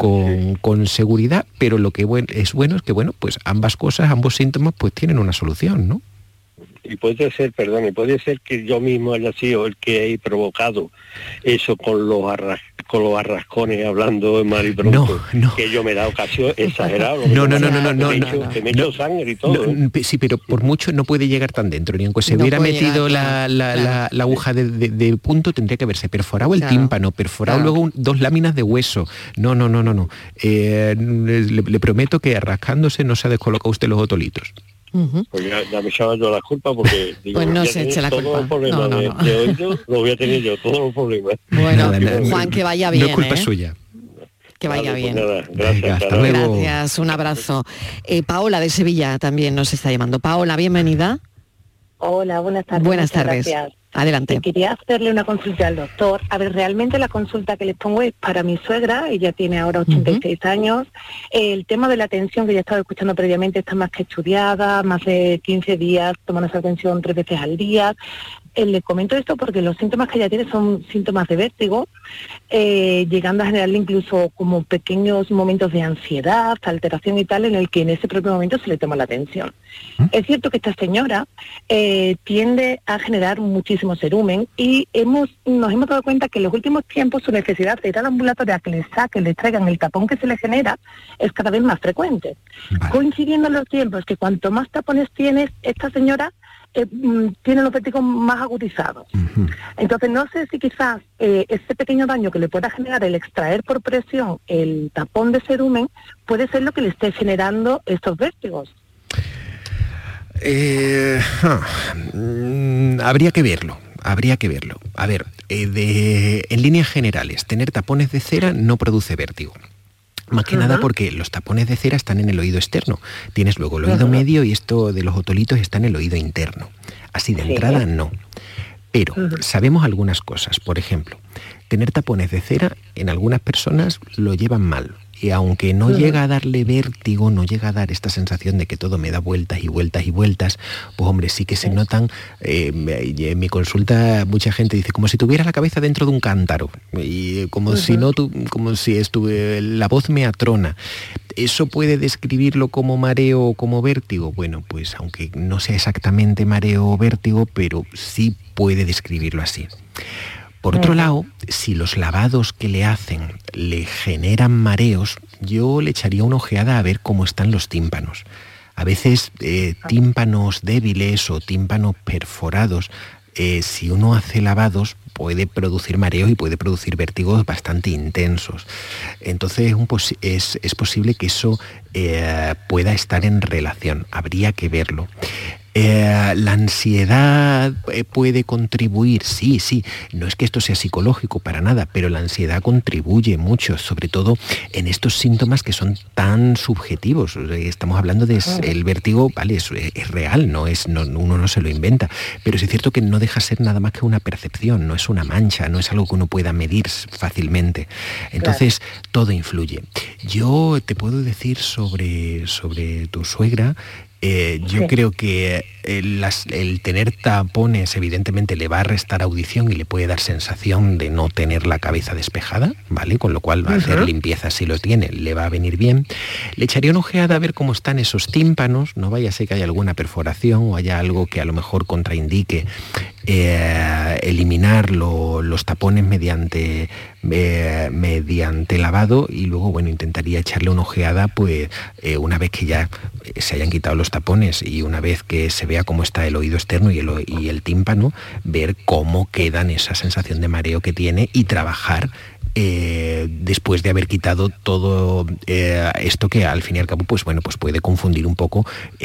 con seguridad, pero lo que es bueno es que pues ambas cosas, ambos síntomas pues tienen una solución, ¿no? Y puede ser que yo mismo haya sido el que he provocado eso con los arrascones, hablando en mal y pronto, que yo me he dado ocasión exagerado. Que me he hecho sangre y todo. Sí, pero por mucho no puede llegar tan dentro, ni aunque se hubiera metido la aguja de punto, tendría que haberse perforado el tímpano, perforado luego 2 láminas de hueso. No. Le prometo que arrascándose no se ha descolocado usted los otolitos. Pues ya me echaba yo la culpa, porque digo, pues no se eche la culpa. Todos los problemas de oído los voy a tener yo, todos los problemas. Bueno, Juan, que vaya bien. No es culpa suya. Que vaya bien. Pues nada, gracias. Hasta luego. Gracias, un abrazo. Paola de Sevilla también nos está llamando. Paola, bienvenida. Hola, buenas tardes. Buenas tardes. Gracias. Adelante. Quería hacerle una consulta al doctor. A ver, realmente la consulta que les pongo es para mi suegra, ella tiene ahora 86 años. El tema de la atención, que ya estaba escuchando previamente, está más que estudiada, más de 15 días tomando esa atención 3 veces al día. Le comento esto porque los síntomas que ella tiene son síntomas de vértigo, llegando a generarle incluso como pequeños momentos de ansiedad, alteración y tal, en el que en ese propio momento se le toma la atención. Es cierto que esta señora tiende a generar muchísimo cerumen y nos hemos dado cuenta que en los últimos tiempos su necesidad de ir al ambulatorio a que le traigan el tapón que se le genera es cada vez más frecuente. Vale. Coincidiendo en los tiempos que cuanto más tapones tienes, esta señora tiene los vértigos más agudizados. Entonces no sé si quizás ese pequeño daño que le pueda generar el extraer por presión el tapón de cerumen puede ser lo que le esté generando estos vértigos. Habría que verlo. A ver, en líneas generales, tener tapones de cera no produce vértigo. Más que nada porque los tapones de cera están en el oído externo. Tienes luego el oído medio y esto de los otolitos está en el oído interno. Así de entrada no. Pero sabemos algunas cosas. Por ejemplo, tener tapones de cera en algunas personas lo llevan mal. Y aunque no llega a darle vértigo, no llega a dar esta sensación de que todo me da vueltas y vueltas y vueltas, pues hombre, sí que se notan. En mi consulta mucha gente dice, como si tuviera la cabeza dentro de un cántaro, y como si la voz me atrona. ¿Eso puede describirlo como mareo o como vértigo? Bueno, pues aunque no sea exactamente mareo o vértigo, pero sí puede describirlo así. Por otro lado, si los lavados que le hacen le generan mareos, yo le echaría una ojeada a ver cómo están los tímpanos. A veces tímpanos débiles o tímpanos perforados, si uno hace lavados, puede producir mareos y puede producir vértigos bastante intensos. Entonces es posible que eso pueda estar en relación, habría que verlo. La ansiedad puede contribuir, sí, no es que esto sea psicológico para nada, pero la ansiedad contribuye mucho, sobre todo en estos síntomas que son tan subjetivos. Estamos hablando de el vértigo, vale, es real, uno no se lo inventa, pero es cierto que no deja ser nada más que una percepción, no es una mancha, no es algo que uno pueda medir fácilmente. Entonces, todo influye. Yo te puedo decir sobre tu suegra. Yo creo que el tener tapones evidentemente le va a restar audición y le puede dar sensación de no tener la cabeza despejada, ¿vale? Con lo cual va a hacer limpieza si lo tiene, le va a venir bien. Le echaría una ojeada a ver cómo están esos tímpanos, no vaya a ser que haya alguna perforación o haya algo que a lo mejor contraindique eliminar los tapones mediante lavado, y luego, bueno, intentaría echarle una ojeada pues una vez que ya se hayan quitado los tapones y una vez que se vea cómo está el oído externo y el tímpano, ver cómo quedan esa sensación de mareo que tiene y trabajar después de haber quitado todo esto que al fin y al cabo pues puede confundir un poco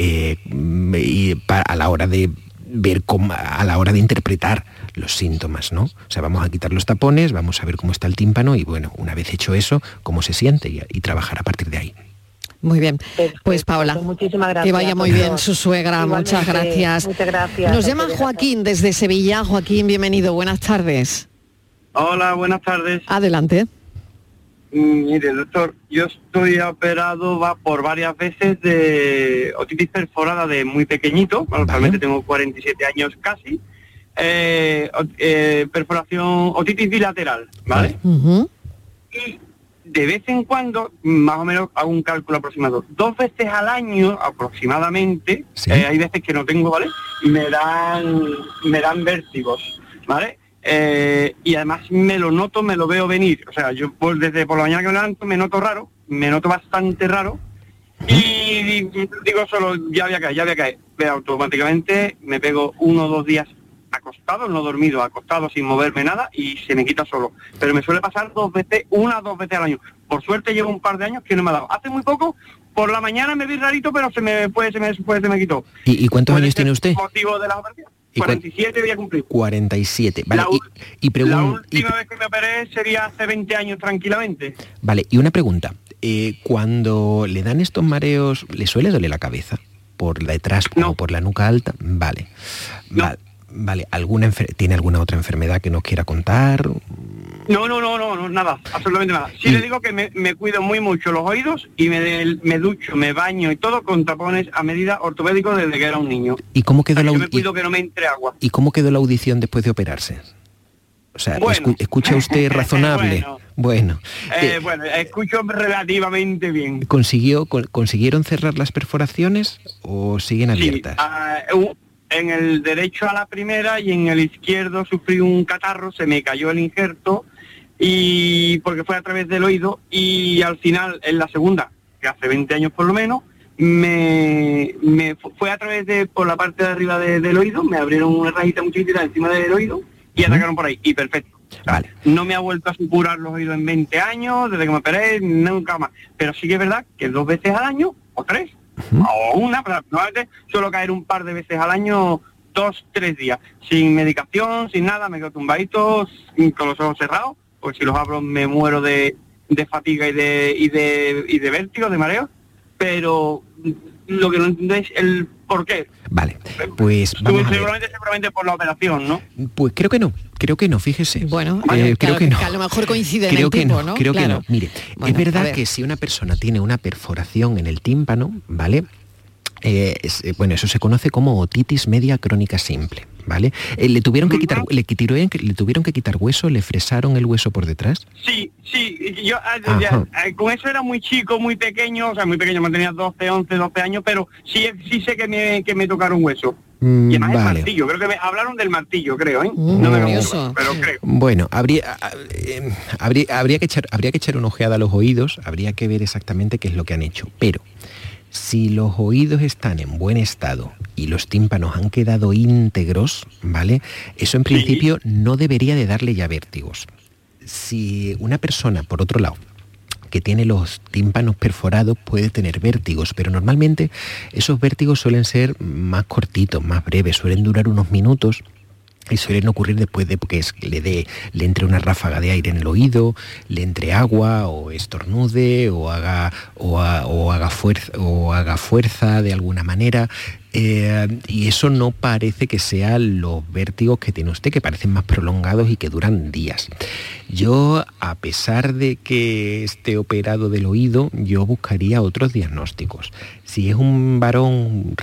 a la hora de ver a la hora de interpretar los síntomas, ¿no? O sea, vamos a quitar los tapones, vamos a ver cómo está el tímpano y, bueno, una vez hecho eso, cómo se siente y trabajar a partir de ahí. Muy bien. Pues Paola, muchísimas gracias. Que vaya muy bien su suegra. Igualmente, muchas gracias. Muchas gracias. Nos llama Joaquín desde Sevilla. Joaquín, bienvenido. Buenas tardes. Hola, buenas tardes. Adelante. Mire, doctor, yo estoy operado por varias veces de otitis perforada de muy pequeñito, actualmente tengo 47 años casi, perforación, otitis bilateral, ¿vale? Y de vez en cuando, más o menos hago un cálculo aproximado, 2 veces al año aproximadamente, hay veces que no tengo, ¿vale? Me dan vértigos, ¿vale? Y además me lo noto, me lo veo venir. O sea, yo desde por la mañana que me levanto me noto bastante raro. Y digo solo, ya voy a caer. Pero automáticamente me pego 1 o 2 días acostado, no dormido, acostado sin moverme nada y se me quita solo. Pero me suele pasar 2 veces, 1 o 2 veces al año. Por suerte llevo un par de años que no me ha dado. Hace muy poco, por la mañana me vi rarito, pero se me quitó. ¿Y cuántos años tiene usted? Motivo de la operación. 47 voy a cumplir. 47, vale. La última vez que me operé sería hace 20 años tranquilamente. Vale, y una pregunta. Cuando le dan estos mareos, ¿le suele doler la cabeza? ¿Por detrás o por la nuca alta? Vale. No. Vale. ¿Tiene alguna otra enfermedad que nos quiera contar? No, nada, absolutamente nada. Sí le digo que me cuido muy mucho los oídos y me ducho, me baño y todo con tapones a medida ortopédicos desde que era un niño. ¿Y cómo quedó yo me cuido que no me entre agua. ¿Y cómo quedó la audición después de operarse? O sea, bueno. ¿escucha usted razonable? Bueno, escucho relativamente bien. ¿Consiguieron cerrar las perforaciones o siguen abiertas? Sí, en el derecho a la primera y en el izquierdo sufrí un catarro, se me cayó el injerto y porque fue a través del oído, y al final en la segunda, que hace 20 años por lo menos, me fue a través por la parte de arriba del oído, me abrieron una rajita muy chiquitita encima del oído y atacaron por ahí, y perfecto. Vale. No me ha vuelto a supurar los oídos en 20 años, desde que me operé, nunca más. Pero sí que es verdad que 2 veces al año, o 3, o una, pero normalmente suelo caer un par de veces al año, 2, 3 días, sin medicación, sin nada, me quedo tumbadito, con los ojos cerrados, porque si los abro me muero de fatiga y de vértigo, de mareo, pero lo que no entiendo es el por qué. Vale, pues vamos seguramente por la operación, ¿no? Pues creo que no, fíjese. Bueno, creo que no. Que a lo mejor coincide en el tipo, ¿no? Creo que no. Mire, bueno, es verdad que si una persona tiene una perforación en el tímpano, ¿vale? Eso se conoce como otitis media crónica simple, ¿vale? ¿Le tuvieron que quitar hueso? ¿Le fresaron el hueso por detrás? Sí, yo con eso era muy chico, muy pequeño, me tenía 12 años, pero sí sé que me tocaron hueso. Y además vale. el martillo, creo que me hablaron del martillo, creo, ¿eh? No me acuerdo, pero creo. Bueno, habría que echar una ojeada a los oídos, habría que ver exactamente qué es lo que han hecho. Pero si los oídos están en buen estado y los tímpanos han quedado íntegros, ¿vale? Eso en principio no debería de darle ya vértigos. Si una persona, por otro lado, que tiene los tímpanos perforados puede tener vértigos, pero normalmente esos vértigos suelen ser más cortitos, más breves, suelen durar unos minutos y suelen ocurrir después de que le entre una ráfaga de aire en el oído, le entre agua o estornude o haga fuerza de alguna manera. Y eso no parece que sean los vértigos que tiene usted, que parecen más prolongados y que duran días. Yo, a pesar de que esté operado del oído, yo buscaría otros diagnósticos. Si es un varón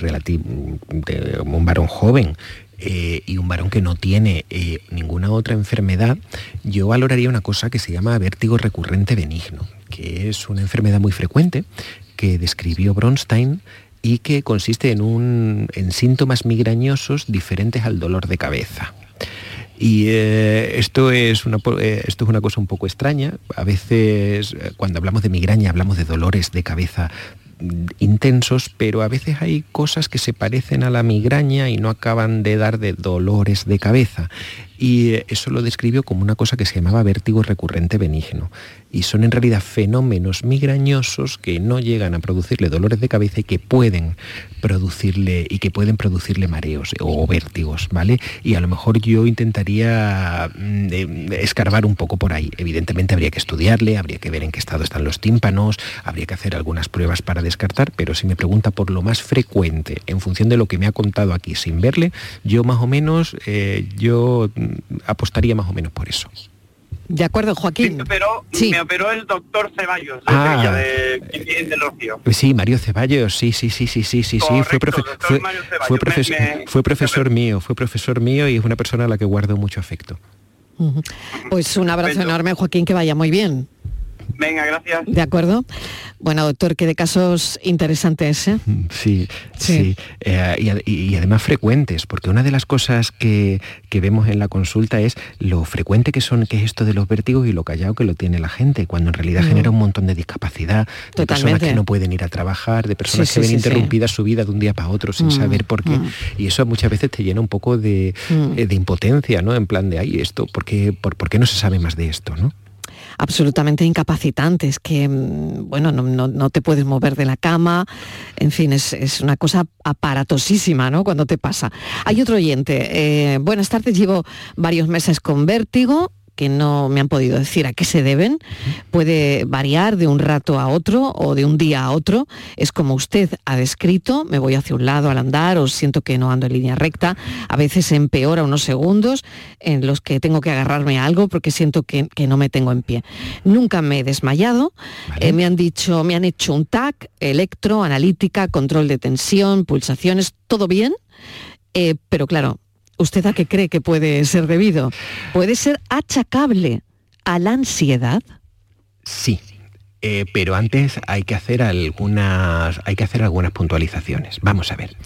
joven y un varón que no tiene ninguna otra enfermedad, yo valoraría una cosa que se llama vértigo recurrente benigno, que es una enfermedad muy frecuente que describió Bronstein y que consiste en síntomas migrañosos diferentes al dolor de cabeza. Y esto es una cosa un poco extraña. A veces, cuando hablamos de migraña, hablamos de dolores de cabeza intensos, pero a veces hay cosas que se parecen a la migraña y no acaban de dar de dolores de cabeza. Y eso lo describió como una cosa que se llamaba vértigo recurrente benigno. Y son en realidad fenómenos migrañosos que no llegan a producirle dolores de cabeza y que pueden producirle mareos o vértigos, ¿vale? Y a lo mejor yo intentaría escarbar un poco por ahí. Evidentemente habría que estudiarle, habría que ver en qué estado están los tímpanos, habría que hacer algunas pruebas para descartar, pero si me pregunta por lo más frecuente, en función de lo que me ha contado aquí sin verle, yo más o menos, apostaría más o menos por eso. De acuerdo, Joaquín. Me operó el doctor Ceballos, de Sevilla, de Rocío. Sí, Mario Ceballos, sí. Correcto, fue profesor mío y es una persona a la que guardo mucho afecto. Pues un abrazo enorme, Joaquín, que vaya muy bien. Venga, gracias. De acuerdo. Bueno, doctor, que de casos interesantes, ¿eh? Sí. Y además frecuentes, porque una de las cosas que vemos en la consulta es lo frecuente que es esto de los vértigos y lo callado que lo tiene la gente, cuando en realidad genera un montón de discapacidad, de personas que no pueden ir a trabajar, de personas que ven interrumpida su vida de un día para otro sin saber por qué. Y eso muchas veces te llena un poco de impotencia, ¿no? En plan de, ay, esto, ¿por qué no se sabe más de esto, no? Absolutamente incapacitantes, que bueno, no te puedes mover de la cama, en fin, es una cosa aparatosísima, ¿no? Cuando te pasa. Hay otro oyente, buenas tardes, llevo varios meses con vértigo, que no me han podido decir a qué se deben. Puede variar de un rato a otro o de un día a otro. Es como usted ha descrito, me voy hacia un lado al andar o siento que no ando en línea recta. A veces empeora unos segundos en los que tengo que agarrarme a algo porque siento que no me tengo en pie. Nunca me he desmayado. ¿Vale? Me han hecho un TAC, electro, analítica, control de tensión, pulsaciones, todo bien. Pero claro, ¿usted a qué cree que puede ser debido? ¿Puede ser achacable a la ansiedad? Sí, pero antes hay que hacer algunas puntualizaciones. Vamos a ver.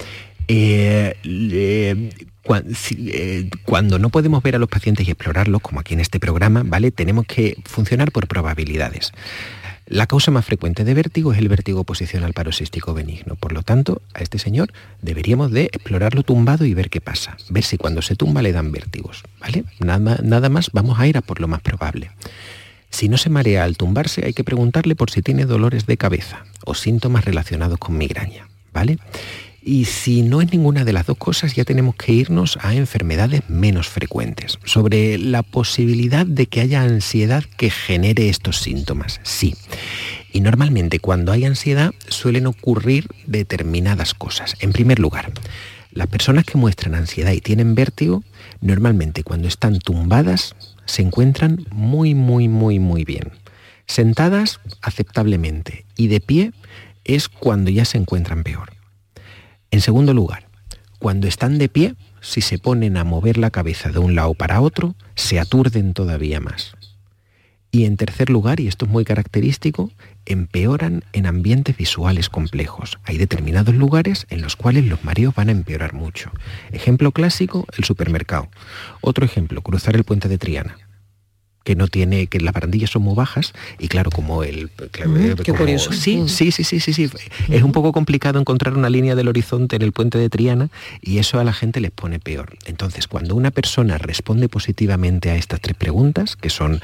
Cuando no podemos ver a los pacientes y explorarlos, como aquí en este programa, ¿vale? Tenemos que funcionar por probabilidades. La causa más frecuente de vértigo es el vértigo posicional paroxístico benigno. Por lo tanto, a este señor deberíamos de explorarlo tumbado y ver qué pasa. Ver si cuando se tumba le dan vértigos, ¿vale? Nada más, vamos a ir a por lo más probable. Si no se marea al tumbarse, hay que preguntarle por si tiene dolores de cabeza o síntomas relacionados con migraña, ¿vale? Y si no es ninguna de las dos cosas, ya tenemos que irnos a enfermedades menos frecuentes. Sobre la posibilidad de que haya ansiedad que genere estos síntomas, sí. Y normalmente cuando hay ansiedad suelen ocurrir determinadas cosas. En primer lugar, las personas que muestran ansiedad y tienen vértigo, normalmente cuando están tumbadas se encuentran muy bien. Sentadas, aceptablemente. Y de pie es cuando ya se encuentran peor. En segundo lugar, cuando están de pie, si se ponen a mover la cabeza de un lado para otro, se aturden todavía más. Y en tercer lugar, y esto es muy característico, empeoran en ambientes visuales complejos. Hay determinados lugares en los cuales los mareos van a empeorar mucho. Ejemplo clásico, el supermercado. Otro ejemplo, cruzar el puente de Triana, que las barandillas son muy bajas y claro, como el... qué curioso. Sí. Es un poco complicado encontrar una línea del horizonte en el puente de Triana y eso a la gente les pone peor. Entonces, cuando una persona responde positivamente a estas 3 preguntas, que son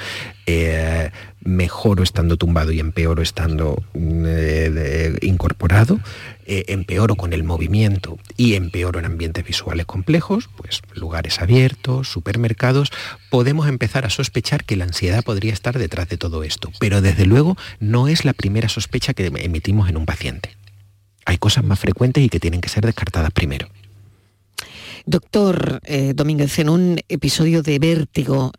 mejoro estando tumbado y empeoro estando incorporado, empeoro con el movimiento y empeoro en ambientes visuales complejos, pues lugares abiertos, supermercados, podemos empezar a sospechar que la ansiedad podría estar detrás de todo esto. Pero desde luego no es la primera sospecha que emitimos en un paciente. Hay cosas más frecuentes y que tienen que ser descartadas primero. Doctor Domínguez, en un episodio de vértigo,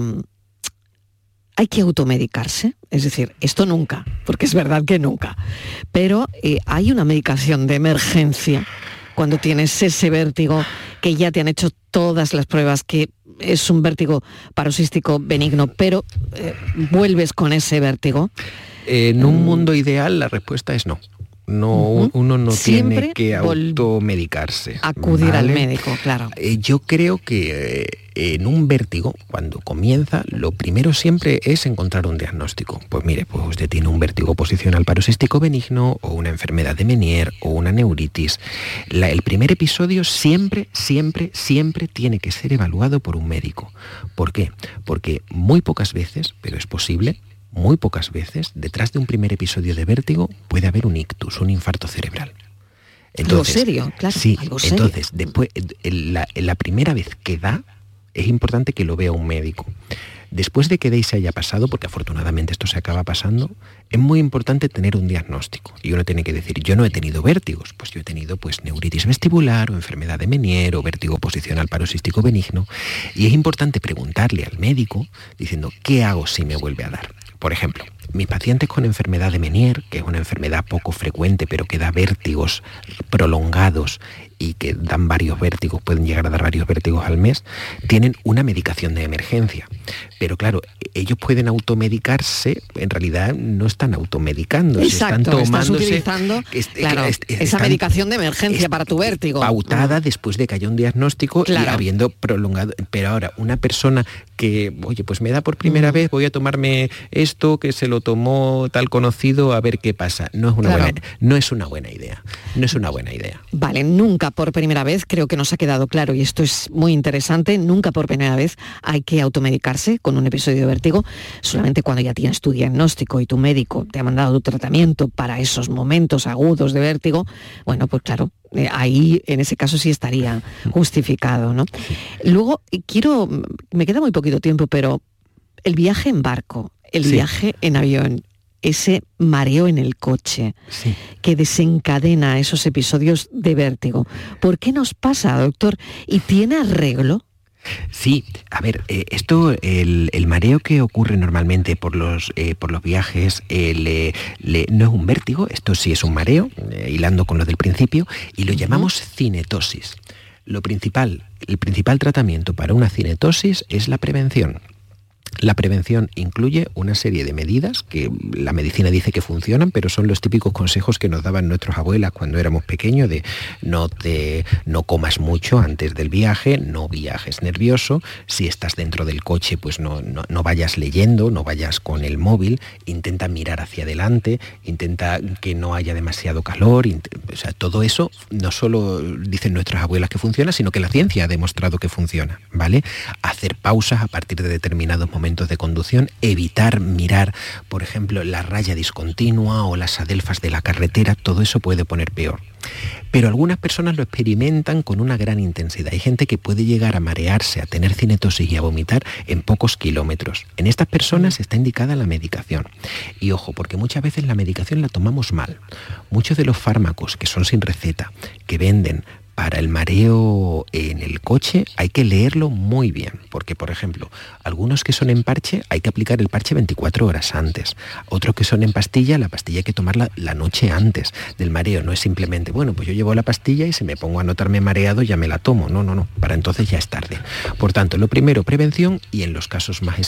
¿hay que automedicarse? Es decir, esto nunca, porque es verdad que nunca, pero hay una medicación de emergencia cuando tienes ese vértigo, que ya te han hecho todas las pruebas, que es un vértigo paroxístico benigno, pero vuelves con ese vértigo. En un mundo ideal la respuesta es no. Uno no tiene que automedicarse. Acudir al médico, claro. Yo creo que en un vértigo, cuando comienza, lo primero siempre es encontrar un diagnóstico. Pues mire, pues usted tiene un vértigo posicional paroxístico benigno, o una enfermedad de Meniere, o una neuritis. El primer episodio siempre tiene que ser evaluado por un médico. ¿Por qué? Porque muy pocas veces, pero es posible, muy pocas veces, detrás de un primer episodio de vértigo puede haber un ictus, un infarto cerebral. Entonces, algo serio, claro. Sí, algo serio. Entonces, después, la primera vez que da, es importante que lo vea un médico. Después de que de ahí se haya pasado, porque afortunadamente esto se acaba pasando, es muy importante tener un diagnóstico. Y uno tiene que decir, yo no he tenido vértigos, pues yo he tenido neuritis vestibular, o enfermedad de Meniere, o vértigo posicional paroxístico benigno. Y es importante preguntarle al médico, diciendo, ¿qué hago si me vuelve a dar? Por ejemplo, mis pacientes con enfermedad de Meniere, que es una enfermedad poco frecuente, pero que da vértigos prolongados y que dan varios vértigos, pueden llegar a dar varios vértigos al mes, tienen una medicación de emergencia. Pero claro, ellos pueden automedicarse, en realidad no están automedicando, están tomándose, utilizando esa medicación de emergencia para tu vértigo. Pautada después de que haya un diagnóstico y habiendo prolongado. Pero ahora, una persona que, oye, pues me da por primera vez, voy a tomarme esto que se lo tomó tal conocido, a ver qué pasa. No es una buena idea. Vale, nunca por primera vez, creo que nos ha quedado claro, y esto es muy interesante, nunca por primera vez hay que automedicarse con un episodio de vértigo, solamente cuando ya tienes tu diagnóstico y tu médico te ha mandado tu tratamiento para esos momentos agudos de vértigo, bueno, pues claro, ahí en ese caso sí estaría justificado, ¿no? Luego, me queda muy poquito tiempo, pero el viaje en barco, el viaje en avión, ese mareo en el coche que desencadena esos episodios de vértigo. ¿Por qué nos pasa, doctor? ¿Y tiene arreglo? Sí, a ver, el mareo que ocurre normalmente por los viajes no es un vértigo, esto sí es un mareo, hilando con lo del principio, y lo llamamos cinetosis. El principal tratamiento para una cinetosis es la prevención. La prevención incluye una serie de medidas que la medicina dice que funcionan, pero son los típicos consejos que nos daban nuestras abuelas cuando éramos pequeños, de no comas mucho antes del viaje, no viajes nervioso, si estás dentro del coche pues no vayas leyendo, no vayas con el móvil, intenta mirar hacia adelante, intenta que no haya demasiado calor, o sea, todo eso no solo dicen nuestras abuelas que funciona, sino que la ciencia ha demostrado que funciona, ¿vale? Hacer pausas a partir de determinados momentos de conducción, evitar mirar, por ejemplo, la raya discontinua o las adelfas de la carretera, todo eso puede poner peor. Pero algunas personas lo experimentan con una gran intensidad. Hay gente que puede llegar a marearse, a tener cinetosis y a vomitar en pocos kilómetros. En estas personas está indicada la medicación. Y ojo, porque muchas veces la medicación la tomamos mal. Muchos de los fármacos que son sin receta, que venden para el mareo en el coche hay que leerlo muy bien, porque, por ejemplo, algunos que son en parche hay que aplicar el parche 24 horas antes. Otros que son en pastilla, la pastilla hay que tomarla la noche antes del mareo. No es simplemente, bueno, pues yo llevo la pastilla y si me pongo a notarme mareado ya me la tomo. No, para entonces ya es tarde. Por tanto, lo primero, prevención, y en los casos más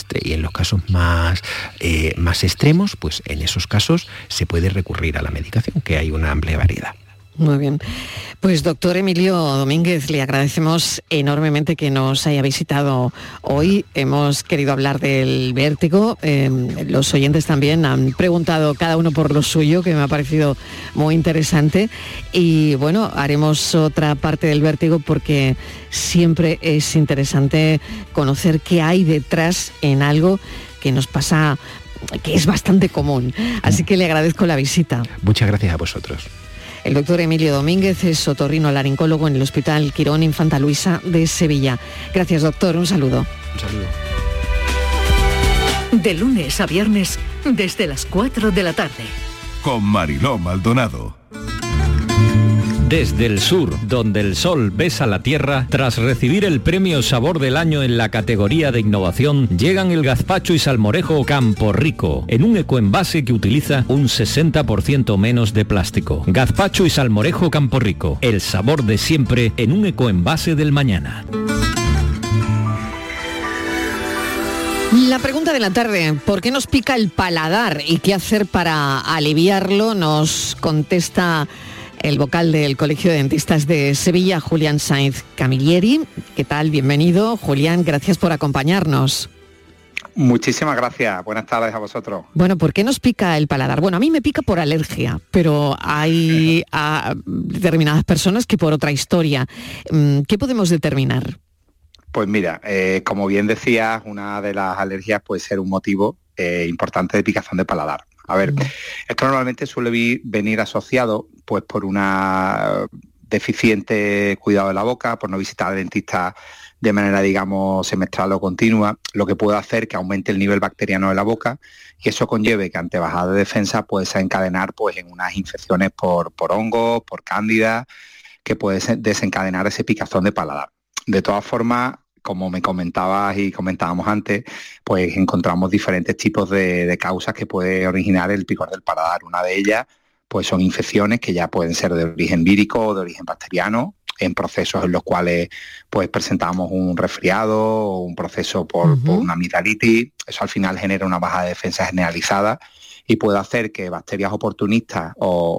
extremos, pues en esos casos se puede recurrir a la medicación, que hay una amplia variedad. Muy bien. Pues doctor Emilio Domínguez, le agradecemos enormemente que nos haya visitado hoy. Hemos querido hablar del vértigo. Los oyentes también han preguntado cada uno por lo suyo, que me ha parecido muy interesante. Y bueno, haremos otra parte del vértigo porque siempre es interesante conocer qué hay detrás en algo que nos pasa, que es bastante común. Así que le agradezco la visita. Muchas gracias a vosotros. El doctor Emilio Domínguez es otorrinolaringólogo en el Hospital Quirón Infanta Luisa de Sevilla. Gracias, doctor. Un saludo. Un saludo. De lunes a viernes, desde las 4 de la tarde. Con Mariló Maldonado. Desde el sur, donde el sol besa la tierra, tras recibir el premio Sabor del Año en la categoría de innovación, llegan el gazpacho y salmorejo Campo Rico, en un ecoenvase que utiliza un 60% menos de plástico. Gazpacho y salmorejo Campo Rico, el sabor de siempre en un ecoenvase del mañana. La pregunta de la tarde, ¿por qué nos pica el paladar y qué hacer para aliviarlo? Nos contesta el vocal del Colegio de Dentistas de Sevilla, Julián Sainz Camilleri. ¿Qué tal? Bienvenido, Julián, gracias por acompañarnos. Muchísimas gracias, buenas tardes a vosotros. Bueno, ¿por qué nos pica el paladar? Bueno, a mí me pica por alergia, pero hay determinadas personas que por otra historia. ¿Qué podemos determinar? Pues mira, como bien decías, una de las alergias puede ser un motivo importante de picazón de paladar. A ver, esto normalmente suele venir asociado pues por una deficiente cuidado de la boca, por no visitar al dentista de manera, digamos, semestral o continua, lo que puede hacer que aumente el nivel bacteriano de la boca y eso conlleve que ante bajada de defensa puede desencadenar pues en unas infecciones por hongos, por cándida, que puede desencadenar ese picazón de paladar. De todas formas, como me comentabas y comentábamos antes, pues encontramos diferentes tipos de causas que puede originar el picor del paladar. Una de ellas pues son infecciones que ya pueden ser de origen vírico o de origen bacteriano, en procesos en los cuales pues presentamos un resfriado o un proceso por una amigdalitis. Eso al final genera una baja de defensa generalizada y puede hacer que bacterias oportunistas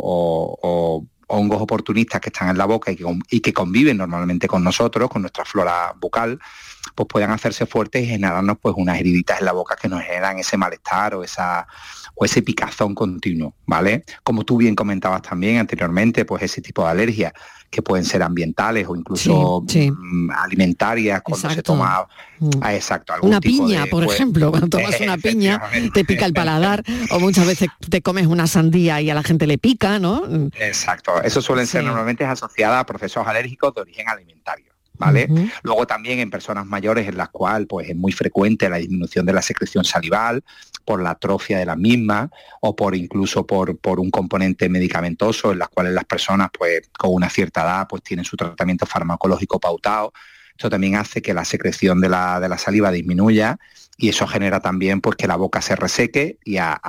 o hongos oportunistas que están en la boca y que conviven normalmente con nosotros, con nuestra flora bucal, pues puedan hacerse fuertes y generarnos pues unas heriditas en la boca que nos generan ese malestar o ese picazón continuo, ¿vale? Como tú bien comentabas también anteriormente, pues ese tipo de alergias que pueden ser ambientales o incluso alimentarias cuando se toma algún una tipo piña, por ejemplo, cuando tomas una piña te pica el paladar, o muchas veces te comes una sandía y a la gente le pica, ¿no? Exacto, eso suelen ser normalmente asociadas a procesos alérgicos de origen alimentario. ¿Vale? Luego también en personas mayores en las cuales pues, es muy frecuente la disminución de la secreción salival por la atrofia de la misma o incluso por un componente medicamentoso en las cuales las personas pues, con una cierta edad pues, tienen su tratamiento farmacológico pautado. Esto también hace que la secreción de la saliva disminuya y eso genera también pues, que la boca se reseque y la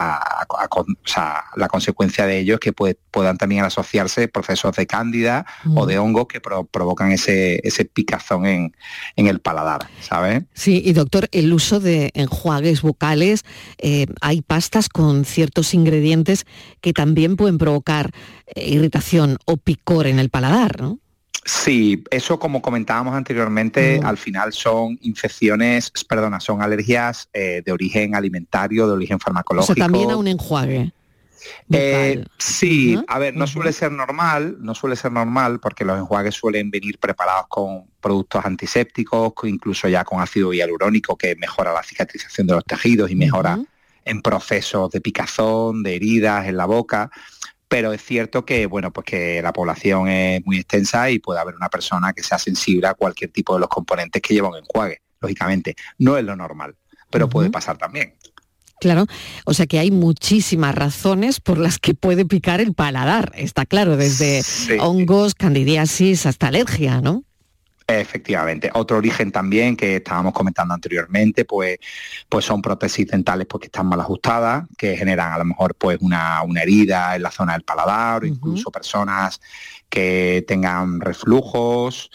consecuencia de ello es que puedan también asociarse procesos de cándida o de hongos que provocan ese picazón en el paladar, ¿sabes? Sí, y doctor, el uso de enjuagues bucales, hay pastas con ciertos ingredientes que también pueden provocar irritación o picor en el paladar, ¿no? Sí, eso como comentábamos anteriormente, al final son son alergias de origen alimentario, de origen farmacológico. O sea, también a un enjuague. Sí, a ver, no suele ser normal porque los enjuagues suelen venir preparados con productos antisépticos, incluso ya con ácido hialurónico que mejora la cicatrización de los tejidos y mejora en procesos de picazón, de heridas en la boca. Pero es cierto que, bueno, pues que la población es muy extensa y puede haber una persona que sea sensible a cualquier tipo de los componentes que lleva un enjuague. Lógicamente, no es lo normal, pero puede pasar también. Claro, o sea que hay muchísimas razones por las que puede picar el paladar, está claro, desde hongos, candidiasis hasta alergia, ¿no? Efectivamente. Otro origen también que estábamos comentando anteriormente, pues son prótesis dentales pues, que están mal ajustadas, que generan a lo mejor pues una herida en la zona del paladar, o incluso personas que tengan reflujos.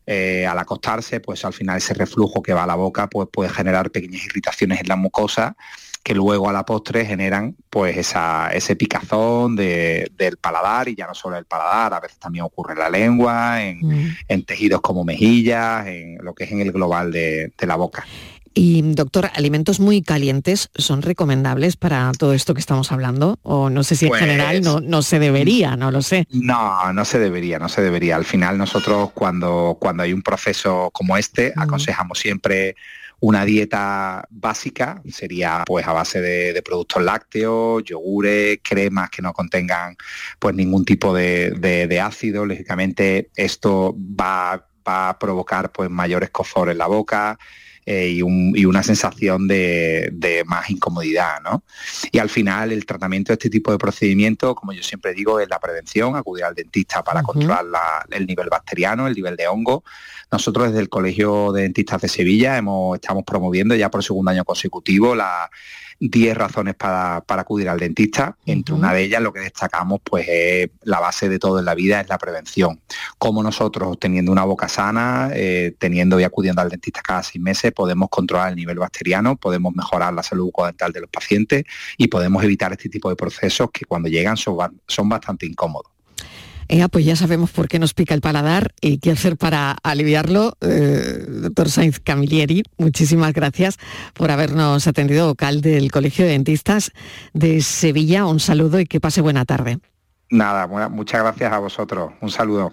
Al acostarse, pues al final ese reflujo que va a la boca pues puede generar pequeñas irritaciones en la mucosa que luego a la postre generan pues ese picazón del paladar, y ya no solo el paladar, a veces también ocurre en la lengua, en tejidos como mejillas, en lo que es en el global de la boca. Y doctor, ¿alimentos muy calientes son recomendables para todo esto que estamos hablando? O no sé si en general no se debería, no lo sé. No se debería. Al final nosotros cuando hay un proceso como este, aconsejamos siempre una dieta básica, sería pues a base de productos lácteos, yogures, cremas que no contengan pues ningún tipo de ácido. Lógicamente esto va a provocar pues mayor escozor en la boca, y una sensación de más incomodidad, ¿no? Y al final el tratamiento de este tipo de procedimientos, como yo siempre digo, es la prevención, acudir al dentista para controlar el nivel bacteriano, el nivel de hongo. Nosotros desde el Colegio de Dentistas de Sevilla estamos promoviendo ya por segundo año consecutivo las 10 razones para acudir al dentista. Entre una de ellas lo que destacamos pues es la base de todo en la vida, es la prevención. Como nosotros, teniendo una boca sana, teniendo y acudiendo al dentista cada 6 meses, podemos controlar el nivel bacteriano, podemos mejorar la salud bucodental de los pacientes y podemos evitar este tipo de procesos que cuando llegan son bastante incómodos. Pues ya sabemos por qué nos pica el paladar y qué hacer para aliviarlo. Doctor Sainz Camilleri, muchísimas gracias por habernos atendido, vocal del Colegio de Dentistas de Sevilla. Un saludo y que pase buena tarde. Nada, muchas gracias a vosotros. Un saludo.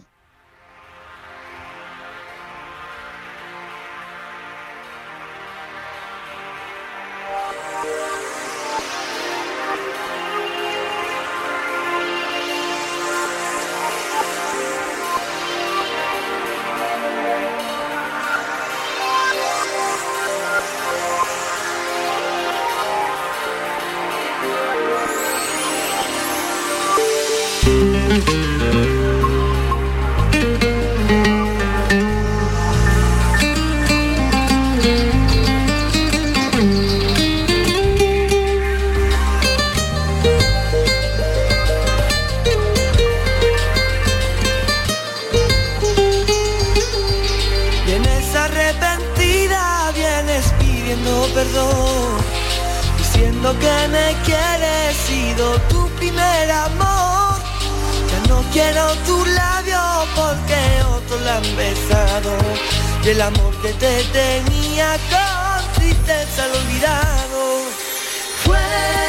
Perdón, diciendo que me quieres, sido tu primer amor. Ya no quiero tu labio porque otros la han besado. Y el amor que te tenía con tristeza lo he olvidado. Fuera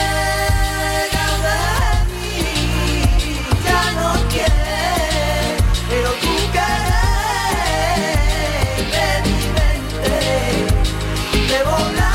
de mí, ya no quieres, pero tú querés de mi mente. Te volar.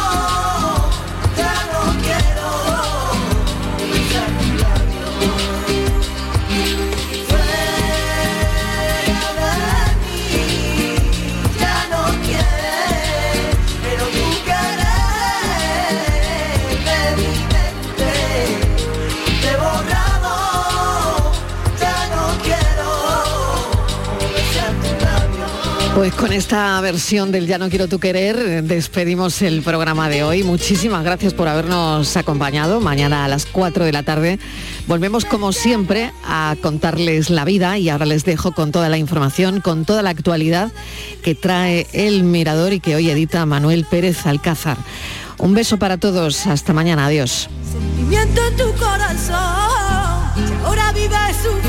Pues con esta versión del Ya no quiero tu querer despedimos el programa de hoy. Muchísimas gracias por habernos acompañado. Mañana a las 4 de la tarde volvemos como siempre a contarles la vida, y ahora les dejo con toda la información, con toda la actualidad que trae El Mirador y que hoy edita Manuel Pérez Alcázar. Un beso para todos, hasta mañana, adiós. Sentimiento en tu corazón, ahora vive su